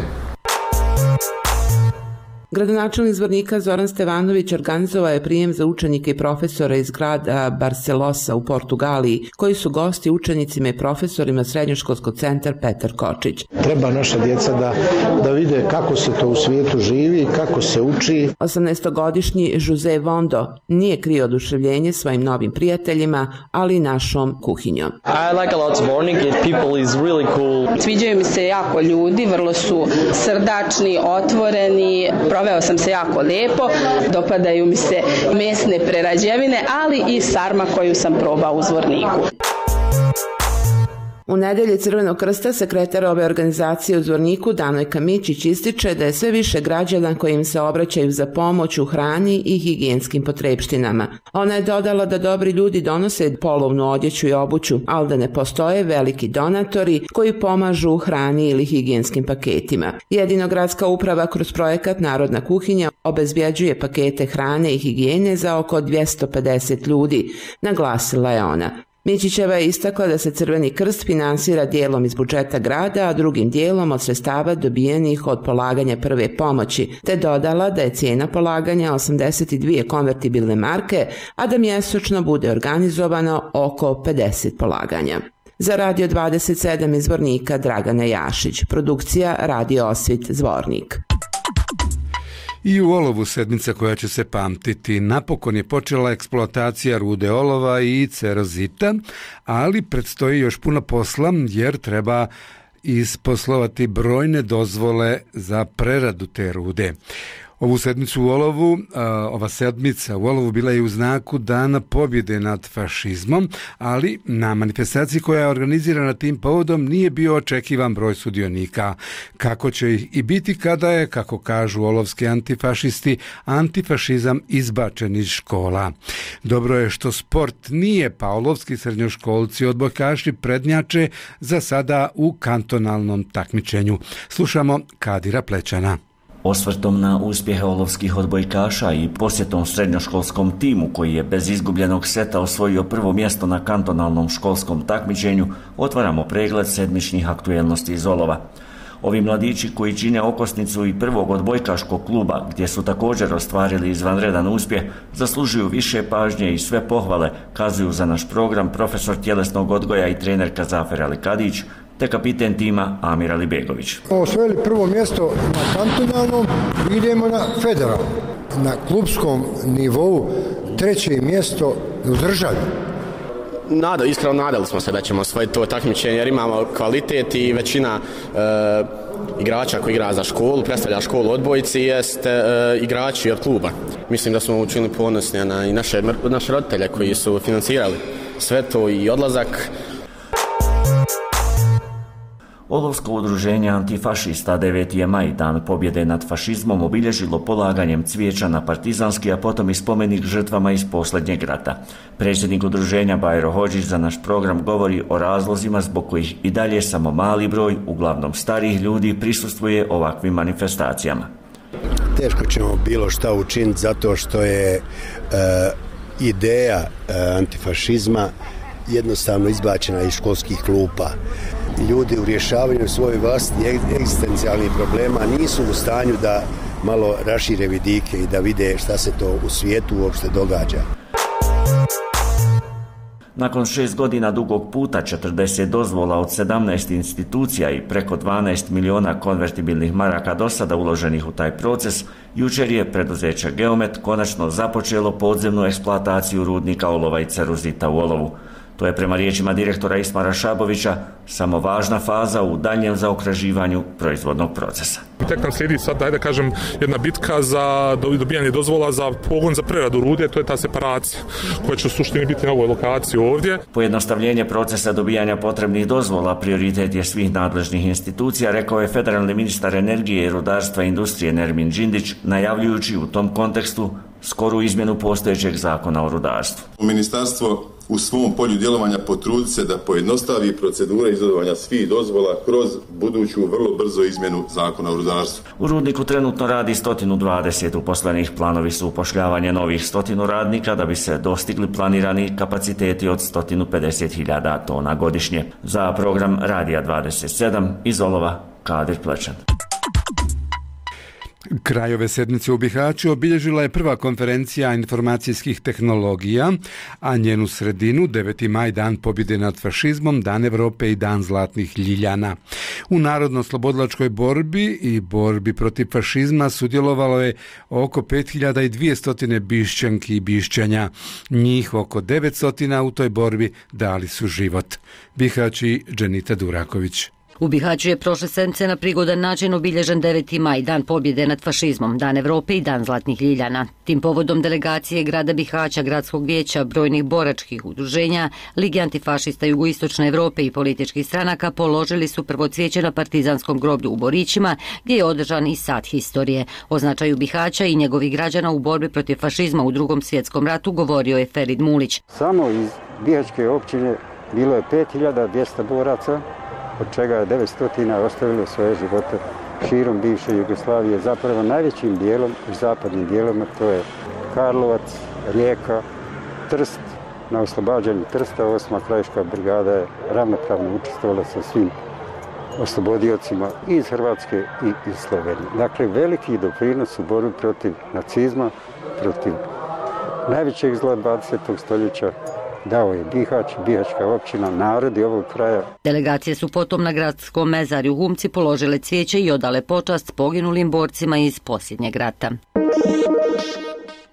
Gradonačelnik Zvornika Zoran Stevanović organizovao je prijem za učenike i profesore iz grada Barcelosa u Portugaliji, koji su gosti učenicima i profesorima srednjoškolskog centra Petar Kočić. Treba naša djeca da, da vide kako se to u svijetu živi, kako se uči. osamnaestogodišnji Jose Vondo nije krio oduševljenje svojim novim prijateljima, ali i našom kuhinjom. I like a lot Zvornik, people is really cool. Sviđaju mi se jako ljudi, vrlo su srdačni, otvoreni. Proveo sam se jako lijepo, dopadaju mi se mesne prerađevine, ali i sarma koju sam probao u Zvorniku. U nedelji Crvenog krsta sekretar ove organizacije u Zvorniku Danojka Mićić ističe da je sve više građana koji im se obraćaju za pomoć u hrani i higijenskim potrepštinama. Ona je dodala da dobri ljudi donose polovnu odjeću i obuću, ali da ne postoje veliki donatori koji pomažu u hrani ili higijenskim paketima. Jedino gradska uprava kroz projekat Narodna kuhinja obezbjeđuje pakete hrane i higijene za oko dvjesto pedeset ljudi, naglasila je ona. Mićićeva je istakla da se Crveni krst finansira dijelom iz budžeta grada, a drugim dijelom od sredstava dobijenih od polaganja prve pomoći, te dodala da je cijena polaganja osamdeset dvije konvertibilne marke, a da mjesečno bude organizovano oko pedeset polaganja. Za Radio dvadeset sedam iz Zvornika Dragana Jašić, produkcija Radio Osvit Zvornik. I u olovu sedmica koja će se pamtiti. Napokon je počela eksploatacija rude olova i cerozita, ali predstoji još puno posla jer treba isposlovati brojne dozvole za preradu te rude. Ovu sedmicu u Olovu, ova sedmica u Olovu bila je u znaku Dana pobjede nad fašizmom, ali na manifestaciji koja je organizirana tim povodom nije bio očekivan broj sudionika. Kako će ih i biti kada je, kako kažu olovski antifašisti, antifašizam izbačen iz škola. Dobro je što sport nije, pa olovski srednjoškolci odbojkaši prednjače za sada u kantonalnom takmičenju. Slušamo Kadira Plećana. Osvrtom na uspjehe olovskih odbojkaša i posjetom srednjoškolskom timu koji je bez izgubljenog seta osvojio prvo mjesto na kantonalnom školskom takmičenju, otvaramo pregled sedmičnih aktuelnosti iz Olova. Ovi mladići koji čine okosnicu i prvog odbojkaškog kluba, gdje su također ostvarili izvanredan uspjeh, zaslužuju više pažnje i sve pohvale, kazuju za naš program profesor tjelesnog odgoja i trenerka Zafer Alikadić, te kapiten tima Amir Alibegović. Osvojili prvo mjesto na kantonalnom, idemo na federal. Na klubskom nivou treće mjesto u državi. Nada, iskreno nadali smo se da ćemo osvojiti to takmičenje jer imamo kvalitet i većina e, igrača koji igra za školu, predstavlja školu odbojci, jest e, igrači od kluba. Mislim da smo učinili ponosni na i naše, naše roditelje koji su financirali sve to i odlazak. Olovsko udruženje antifašista deveti je maj, dan pobjede nad fašizmom, obilježilo polaganjem cvijeća na Partizanski, a potom i spomenik žrtvama iz posljednjeg rata. Predsjednik udruženja Bajro Hodžić za naš program govori o razlozima zbog kojih i dalje samo mali broj, uglavnom starih ljudi, prisustvuje ovakvim manifestacijama. Teško ćemo bilo šta učiniti zato što je e, ideja e, antifašizma jednostavno izbačena iz školskih klupa. Ljudi u rješavanju svojih vlastnih egzistencijalnih problema nisu u stanju da malo rašire vidike i da vide šta se to u svijetu uopšte događa. Nakon šest godina dugog puta, četrdeset dozvola od sedamnaest institucija i preko dvanaest miliona konvertibilnih maraka do sada uloženih u taj proces, jučer je preduzeće Geomet konačno započelo podzemnu eksploataciju rudnika olova i ceruzita u Olovu. To je prema riječima direktora Ismara Šabovića samo važna faza u daljem zaokruživanju proizvodnog procesa. Tek nam slijedi sad, ajde kažem, jedna bitka za dobijanje dozvola za pogon za preradu rude, to je ta separacija koja će u suštini biti na ovoj lokaciji ovdje. Pojednostavljenje procesa dobijanja potrebnih dozvola prioritet je svih nadležnih institucija, rekao je federalni ministar energije, rudarstva i industrije Nermin Đindić, najavljujući u tom kontekstu skoru izmjenu postojećeg zakona o rudarstvu. Ministarstvo u svom polju djelovanja potruditi se da pojednostavi procedure izdavanja svih dozvola kroz buduću vrlo brzo izmjenu zakona o rudarstvu. U rudniku trenutno radi sto dvadeset uposlenih, planovi su upošljavanje novih stotinu radnika da bi se dostigli planirani kapaciteti od sto pedeset hiljada tona godišnje. Za program Radija dvadeset sedam iz Olova, Kadir Plećan. Kraj ove sedmice u Bihaću obilježila je prva konferencija informacijskih tehnologija, a njenu sredinu, deveti maj, dan pobjede nad fašizmom, dan Evrope i dan zlatnih ljiljana. U narodno-slobodilačkoj borbi i borbi protiv fašizma sudjelovalo je oko pet hiljada dvjesto bišćanki i bišćanja. Njih oko devetsto u toj borbi dali su život. Bihać i Dženita Duraković. U Bihaću je prošle sedmice na prigodan način obilježen deveti maj, dan pobjede nad fašizmom, dan Evrope i dan zlatnih ljiljana. Tim povodom delegacije grada Bihaća, gradskog vijeća, brojnih boračkih udruženja, Lige antifašista Jugoistočne Evrope i političkih stranaka položili su prvo cvijeće na partizanskom groblju u Borićima, gdje je održan i sat historije. O značaju Bihaća i njegovih građana u borbi protiv fašizma u Drugom svjetskom ratu govorio je Ferid Mulić. Samo iz Bihaćke općine bilo je pet hiljada dvjesto boraca, od čega je devetsto ostavilo svoje živote širom bivše Jugoslavije, zapravo najvećim dijelom u zapadnim dijelovima, to je Karlovac, Rijeka, Trst. Na oslobađanju Trsta osma krajiška brigada je ravnopravno učestvovala sa svim oslobodiocima iz Hrvatske i iz Slovenije. Dakle, veliki doprinos u borbi protiv nacizma, protiv najvećeg zla dvadesetog stoljeća, dao je Bihać, Bihaćka općina, narodi ovog kraja. Delegacije su potom na gradskom mezarju u Humci položile cvijeće i odale počast poginulim borcima iz posljednjeg rata.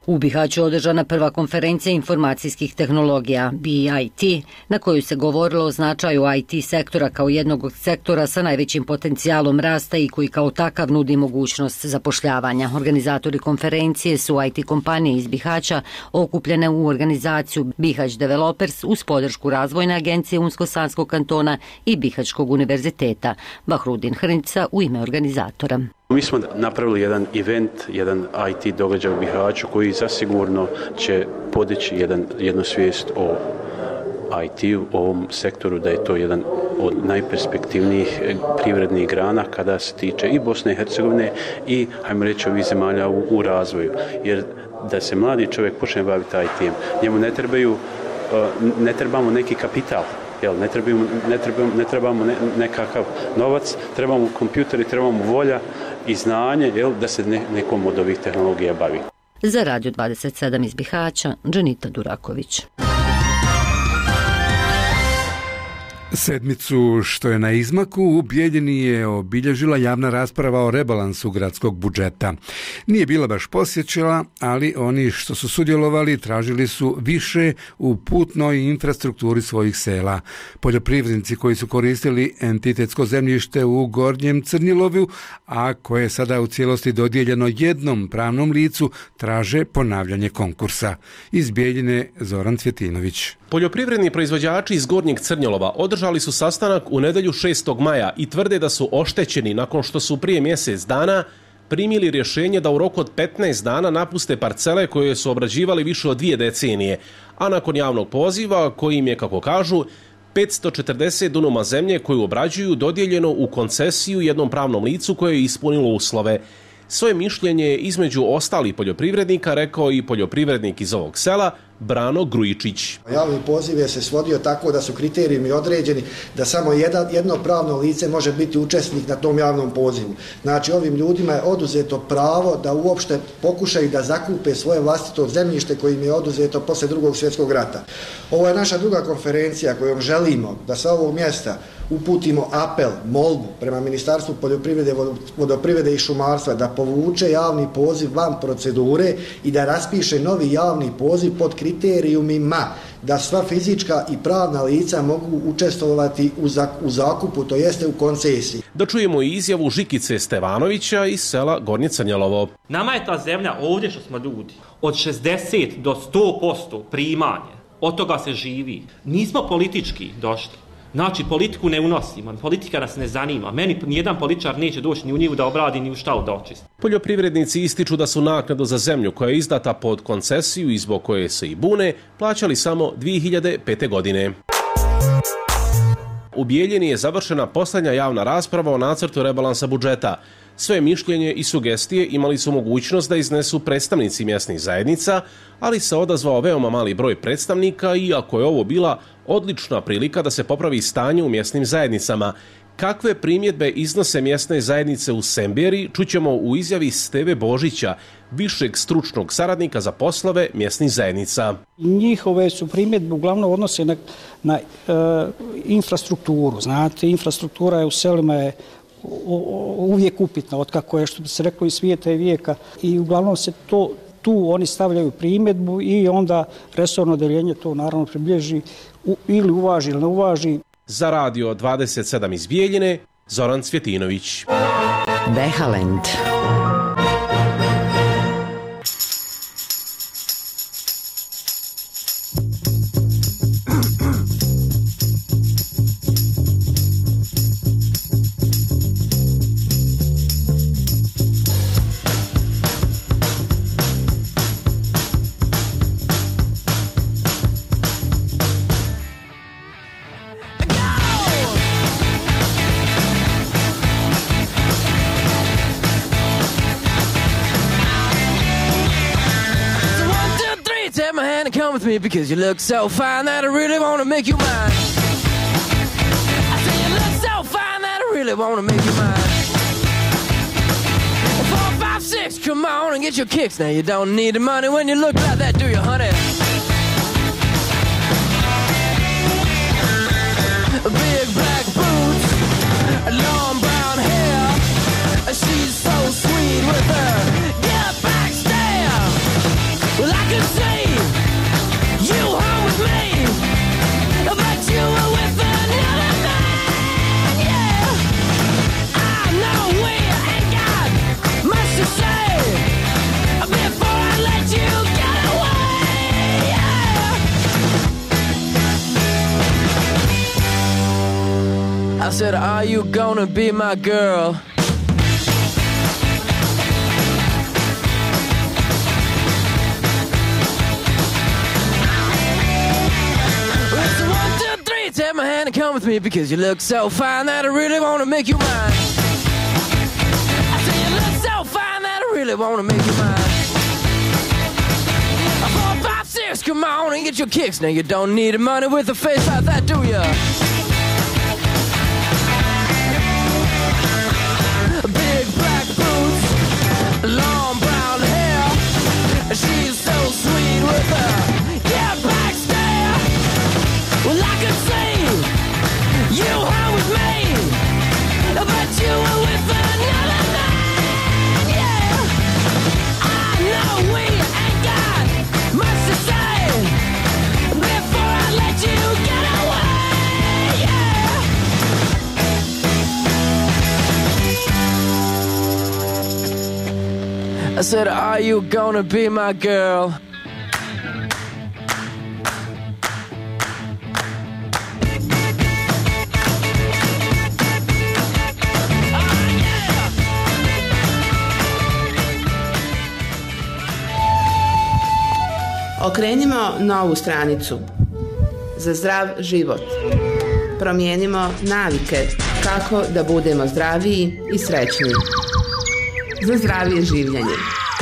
U Bihaću održana prva konferencija informacijskih tehnologija B I T, na kojoj se govorilo o značaju I T sektora kao jednog od sektora sa najvećim potencijalom rasta i koji kao takav nudi mogućnost zapošljavanja. Organizatori konferencije su I T kompanije iz Bihaća okupljene u organizaciju Bihać Developers uz podršku Razvojne agencije Unsko-Sanskog kantona i Bihaćkog univerziteta. Bahrudin Hrnica u ime organizatora. Mi smo napravili jedan event, jedan I T događaj u Bihaću koji zasigurno će podići jedan, jednu svijest o I T-u, o ovom sektoru, da je to jedan od najperspektivnijih privrednih grana kada se tiče i Bosne i Hercegovine i, hajmo reći, ovih zemalja u, u razvoju. Jer da se mladi čovjek počne baviti I T-em, njemu ne trebaju, ne trebamo neki kapital. Jel, ne, trebamo, ne, trebamo, ne trebamo ne, nekakav novac, trebamo kompjuteri, trebamo volja i znanje, jel, da se ne, nekom od ovih tehnologija bavi. Za Radio dvadeset sedam iz Bihaća, Dženita Duraković. Sedmicu što je na izmaku u Bijeljini je obilježila javna rasprava o rebalansu gradskog budžeta. Nije bila baš posjećala, ali oni što su sudjelovali tražili su više u putnoj infrastrukturi svojih sela. Poljoprivrednici koji su koristili entitetsko zemljište u Gornjem Crnjilovu, a koje je sada u cijelosti dodijeljeno jednom pravnom licu, traže ponavljanje konkursa. Iz Bijeljine Zoran Cvjetinović. Poljoprivredni proizvođači iz Gornjeg Crnjolova održali su sastanak u nedjelju šestog maja i tvrde da su oštećeni nakon što su prije mjesec dana primili rješenje da u roku od petnaest dana napuste parcele koje su obrađivali više od dvije decenije, a nakon javnog poziva kojim je, kako kažu, petsto četrdeset dunuma zemlje koju obrađuju dodijeljeno u koncesiju jednom pravnom licu koje je ispunilo uslove. Svoje mišljenje je između ostalih poljoprivrednika rekao i poljoprivrednik iz ovog sela, Brano Grujičić. Javni poziv je se svodio tako da su kriterijumi određeni da samo jedan, jedno pravno lice može biti učesnik na tom javnom pozivu. Znači ovim ljudima je oduzeto pravo da uopšte pokušaju da zakupe svoje vlastito zemljište koje im je oduzeto poslije drugog svjetskog rata. Ovo je naša druga konferencija kojom želimo da sa ovog mjesta uputimo apel, molbu prema Ministarstvu poljoprivrede, vodoprivrede i šumarstva da povuče javni poziv van procedure i da raspiše novi javni poziv pod kriterijumima da sva fizička i pravna lica mogu učestvovati u zakupu, to jeste u koncesiji. Da čujemo i izjavu Žikice Stevanovića iz sela Gornje Crnjelovo. Nama je ta zemlja ovdje što smo ljudi od šezdeset do sto posto primanje. Od toga se živi. Nismo politički došli. Znači, politiku ne unosimo, politika nas ne zanima. Meni nijedan političar neće doći ni u njivu da obradi, ni u štalu da očisti. Poljoprivrednici ističu da su naknadu za zemlju koja je izdata pod koncesiju i zbog koje se i bune, plaćali samo dvije hiljade pete. godine. U Bijeljini je završena posljednja javna rasprava o nacrtu rebalansa budžeta. Sve mišljenje i sugestije imali su mogućnost da iznesu predstavnici mjesnih zajednica, ali se odazvao veoma mali broj predstavnika, iako je ovo bila odlična prilika da se popravi stanje u mjesnim zajednicama. Kakve primjedbe iznose mjesne zajednice u Semberi, čućemo u izjavi Steve Božića, višeg stručnog saradnika za poslove mjesnih zajednica. Njihove su primjedbe uglavnom odnose na, na e, infrastrukturu. Znate, infrastruktura je u selima je uvijek upitna, otkako je, što bi se reklo, i svijeta i vijeka, i uglavnom se to, tu oni stavljaju primjedbu i onda resorno odeljenje to naravno približi u, ili uvaži ili ne uvaži. Za Radio dvadeset sedam iz Bijeljine, Zoran Cvjetinović. Behalend. Me because you look so fine that I really want to make you mine. I say you look so fine that I really want to make you mine. Four, five, six, come on and get your kicks. Now you don't need the money when you look like that, do you, honey? Big black boots, long brown hair. She's so sweet with her get back stare. said, are you gonna be my girl? Listen, one, two, three, take my hand and come with me because you look so fine that I really wanna make you mine. I said you look so fine that I really wanna make you mine. Four, five, six, come on and get your kicks. Now you don't need money with a face like that, do ya? Big black boots, long brown hair. She's so sweet with her yeah, black stare. Well, I could see you hung with me, but you were with another man, yeah. I know we ain't got much to say before I let you get away, yeah. I said, are you gonna be my girl? Okrenimo novu stranicu. Za zdrav život. Promijenimo navike kako da budemo zdraviji i srećniji. Za zdravije življenje.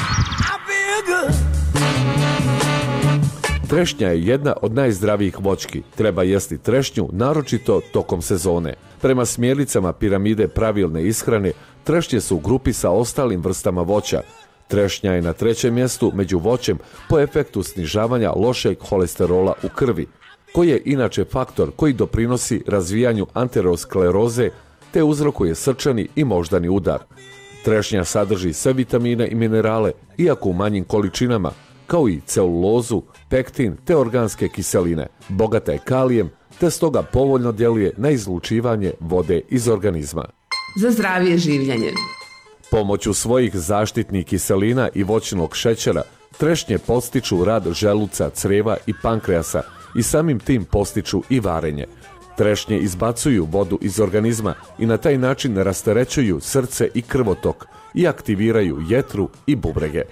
Trešnja je jedna od najzdravijih voćki. Treba jesti trešnju, naročito tokom sezone. Prema smjernicama piramide pravilne ishrane, trešnje su u grupi sa ostalim vrstama voća. Trešnja je na trećem mjestu među voćem po efektu snižavanja lošeg holesterola u krvi, koji je inače faktor koji doprinosi razvijanju ateroskleroze te uzrokuje srčani i moždani udar. Trešnja sadrži sve vitamine i minerale, iako u manjim količinama, kao i celulozu, pektin te organske kiseline. Bogata je kalijem, te stoga povoljno djeluje na izlučivanje vode iz organizma. Za zdravije življenje. Pomoću svojih zaštitnih kiselina i voćnog šećera, trešnje podstiču rad želuca, crijeva i pankreasa i samim tim podstiču i varenje. Trešnje izbacuju vodu iz organizma i na taj način rasterećuju srce i krvotok i aktiviraju jetru i bubrege.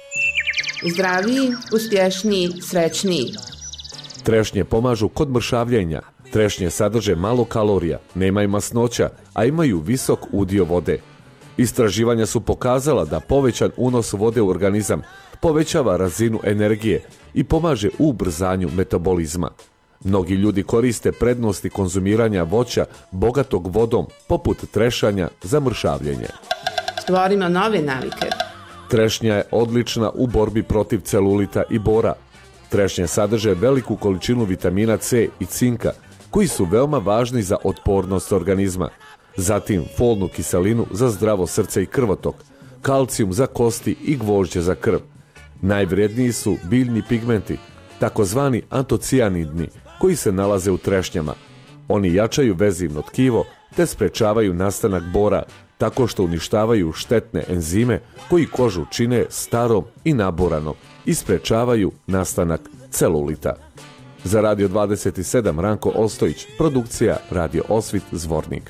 Zdraviji, uspješniji, srećniji. Trešnje pomažu kod mršavljenja. Trešnje sadrže malo kalorija, nemaju masnoća, a imaju visok udio vode. Istraživanja su pokazala da povećan unos vode u organizam povećava razinu energije i pomaže u ubrzanju metabolizma. Mnogi ljudi koriste prednosti konzumiranja voća bogatog vodom, poput trešanja za mršavljenje. Stvorimo nove navike. Trešnja je odlična u borbi protiv celulita i bora. Trešnje sadrže veliku količinu vitamina C i cinka, koji su veoma važni za otpornost organizma. Zatim folnu kiselinu za zdravo srce i krvotok, kalcijum za kosti i gvožđe za krv. Najvrijedniji su biljni pigmenti, takozvani antocijanidni, koji se nalaze u trešnjama. Oni jačaju vezivno tkivo te sprečavaju nastanak bora tako što uništavaju štetne enzime koji kožu čine starom i naboranom i sprečavaju nastanak celulita. Za Radio dvadeset sedam Ranko Ostojić, produkcija Radio Osvit Zvornik.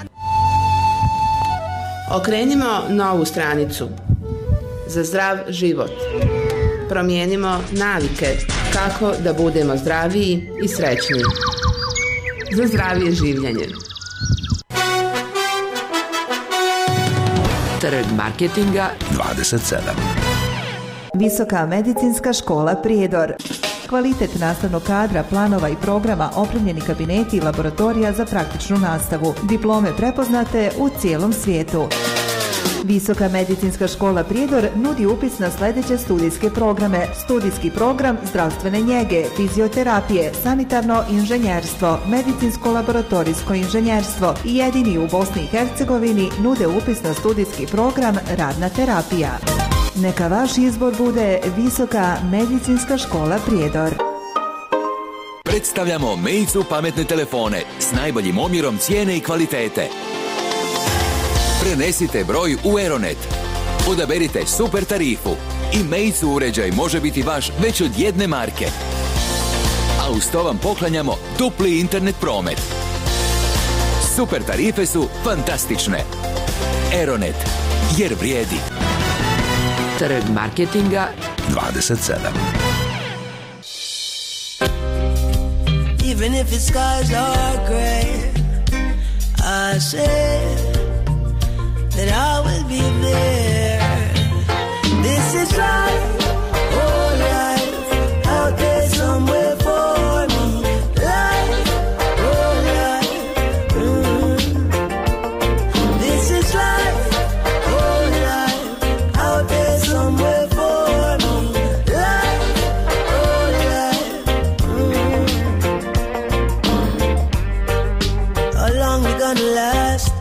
Okrenimo novu stranicu. Za zdrav život. Promijenimo navike kako da budemo zdraviji i srećniji. Za zdravije življenje. Trg marketinga dvadeset sedam. Visoka medicinska škola Prijedor. Kvalitet nastavnog kadra, planova i programa, opremljeni kabineti i laboratorija za praktičnu nastavu. Diplome prepoznate u cijelom svijetu. Visoka medicinska škola Prijedor nudi upis na sljedeće studijske programe. Studijski program zdravstvene njege, fizioterapije, sanitarno inženjerstvo, medicinsko-laboratorijsko inženjerstvo i jedini u Bosni i Hercegovini nude upis na studijski program radna terapija. Neka vaš izbor bude Visoka medicinska škola Prijedor. Predstavljamo Meicu pametne telefone s najboljim omjerom cijene i kvalitete. Prenesite broj u Aeronet. Odaberite super tarifu i Meicu uređaj može biti vaš već od jedne marke. A uz to vam poklanjamo dupli internet promet. Super tarife su fantastične. Aeronet, jer vrijedi. Trg marketinga dvadeset sedam. Even if the skies are gray, I say that I will be there. This is life, oh life, out there somewhere for me. Life, oh life, mm. This is life, oh life, out there somewhere for me. Life, oh life, mm. How long we gonna last?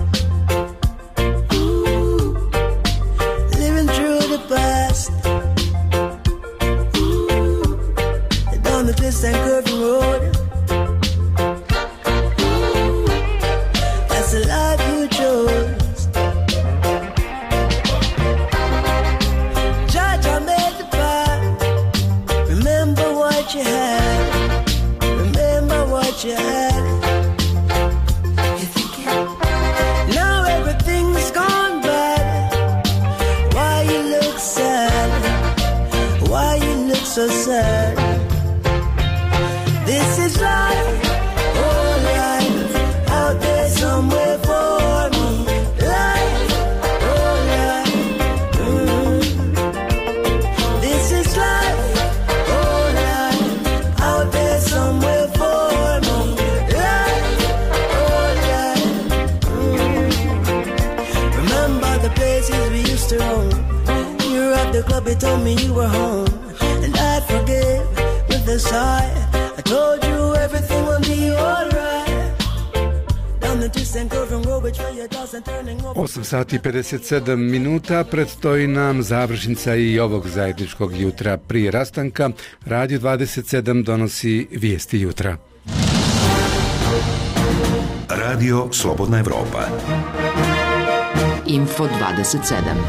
And curving road, that's the life you chose. Judge, I made the path. Remember what you had. Remember what you had. You think it? Now everything's gone bad. Why you look sad? Why you look so sad? This is life, oh life, out there somewhere for me. Life, oh life, mm. This is life, oh life, out there somewhere for me. Life, oh life, mm. Remember the places we used to roam. You were at the club, you told me you were home. And I forget with a sigh. I told you everything will be alright. Down the twist and curve and road which way you doesn't turning over. osam sati i pedeset sedam minuta, predstoji nam završnica i ovog zajedničkog jutra. Prije rastanka, Radio dvadeset sedam donosi vijesti jutra. Radio Slobodna Evropa. Info dvadeset sedam.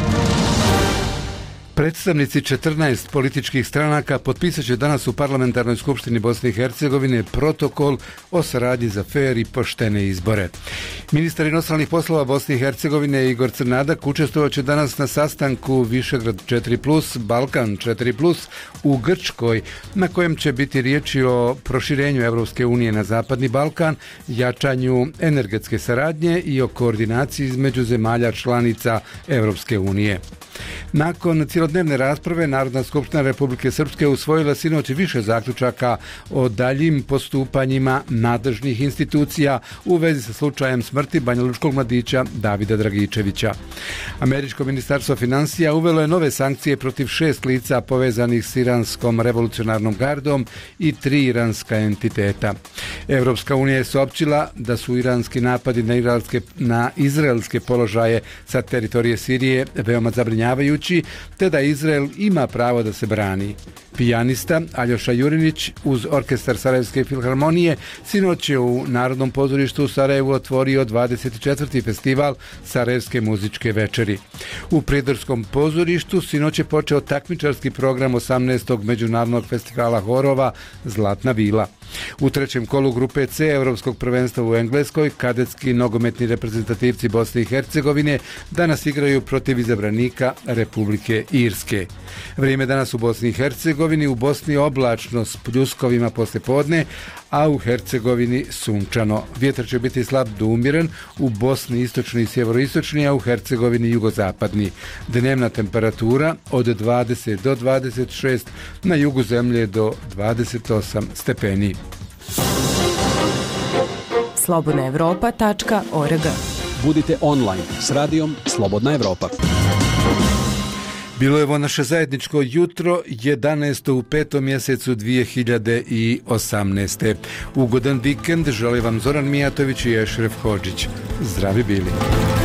Predstavnici četrnaest političkih stranaka potpisat će danas u Parlamentarnoj skupštini Bosne i Hercegovine protokol o saradnji za fer i poštene izbore. Ministar inostranih poslova Bosne i Hercegovine Igor Crnadak učestvovat će danas na sastanku Višegrad četiri plus, Balkan četiri plus u Grčkoj, na kojem će biti riječi o proširenju Evropske unije na Zapadni Balkan, jačanju energetske saradnje i o koordinaciji između zemalja članica Evropske unije. Nakon cijelodnevne rasprave, Narodna skupština Republike Srpske usvojila sinoć više zaključaka o daljim postupanjima nadležnih institucija u vezi sa slučajem smrti banjalučkog mladića Davida Dragičevića. Američko ministarstvo financija uvelo je nove sankcije protiv šest lica povezanih s iranskom revolucionarnom gardom i tri iranska entiteta. Evropska unija je saopćila da su iranski napadi na, iranske, na izraelske položaje sa teritorije Sirije veoma zabrinjavajući, te da Izrael ima pravo da se brani. Pijanista Aljoša Jurinić uz orkestar Sarajevske filharmonije sinoć je u Narodnom pozorištu u Sarajevu otvorio dvadeset četvrti festival Sarajevske muzičke večeri. U Prijedorskom pozorištu sinoć je počeo takmičarski program osamnaestog međunarodnog festivala horova Zlatna vila. U trećem kolu grupe C Evropskog prvenstva u Engleskoj kadetski nogometni reprezentativci Bosne i Hercegovine danas igraju protiv izabranika Republike Irske. Vrijeme danas u Bosni i Hercegovini, u Bosni oblačno s pljuskovima poslje podne, a u Hercegovini sunčano. Vjetar će biti slab do umiren, u Bosni istočni i sjeveroistočni, a u Hercegovini jugozapadni. Dnevna temperatura od dvadeset do dvadeset šest, na jugu zemlje do dvadeset osam stepeni. slobodna evropa tačka org. Budite online s radijom Slobodna Evropa. Bilo je ovo naše zajedničko jutro, jedanaesto u petom mjesecu dvije hiljade osamnaeste. Ugodan vikend želi vam Zoran Mijatović i Ešref Hodžić. Zdravi bili.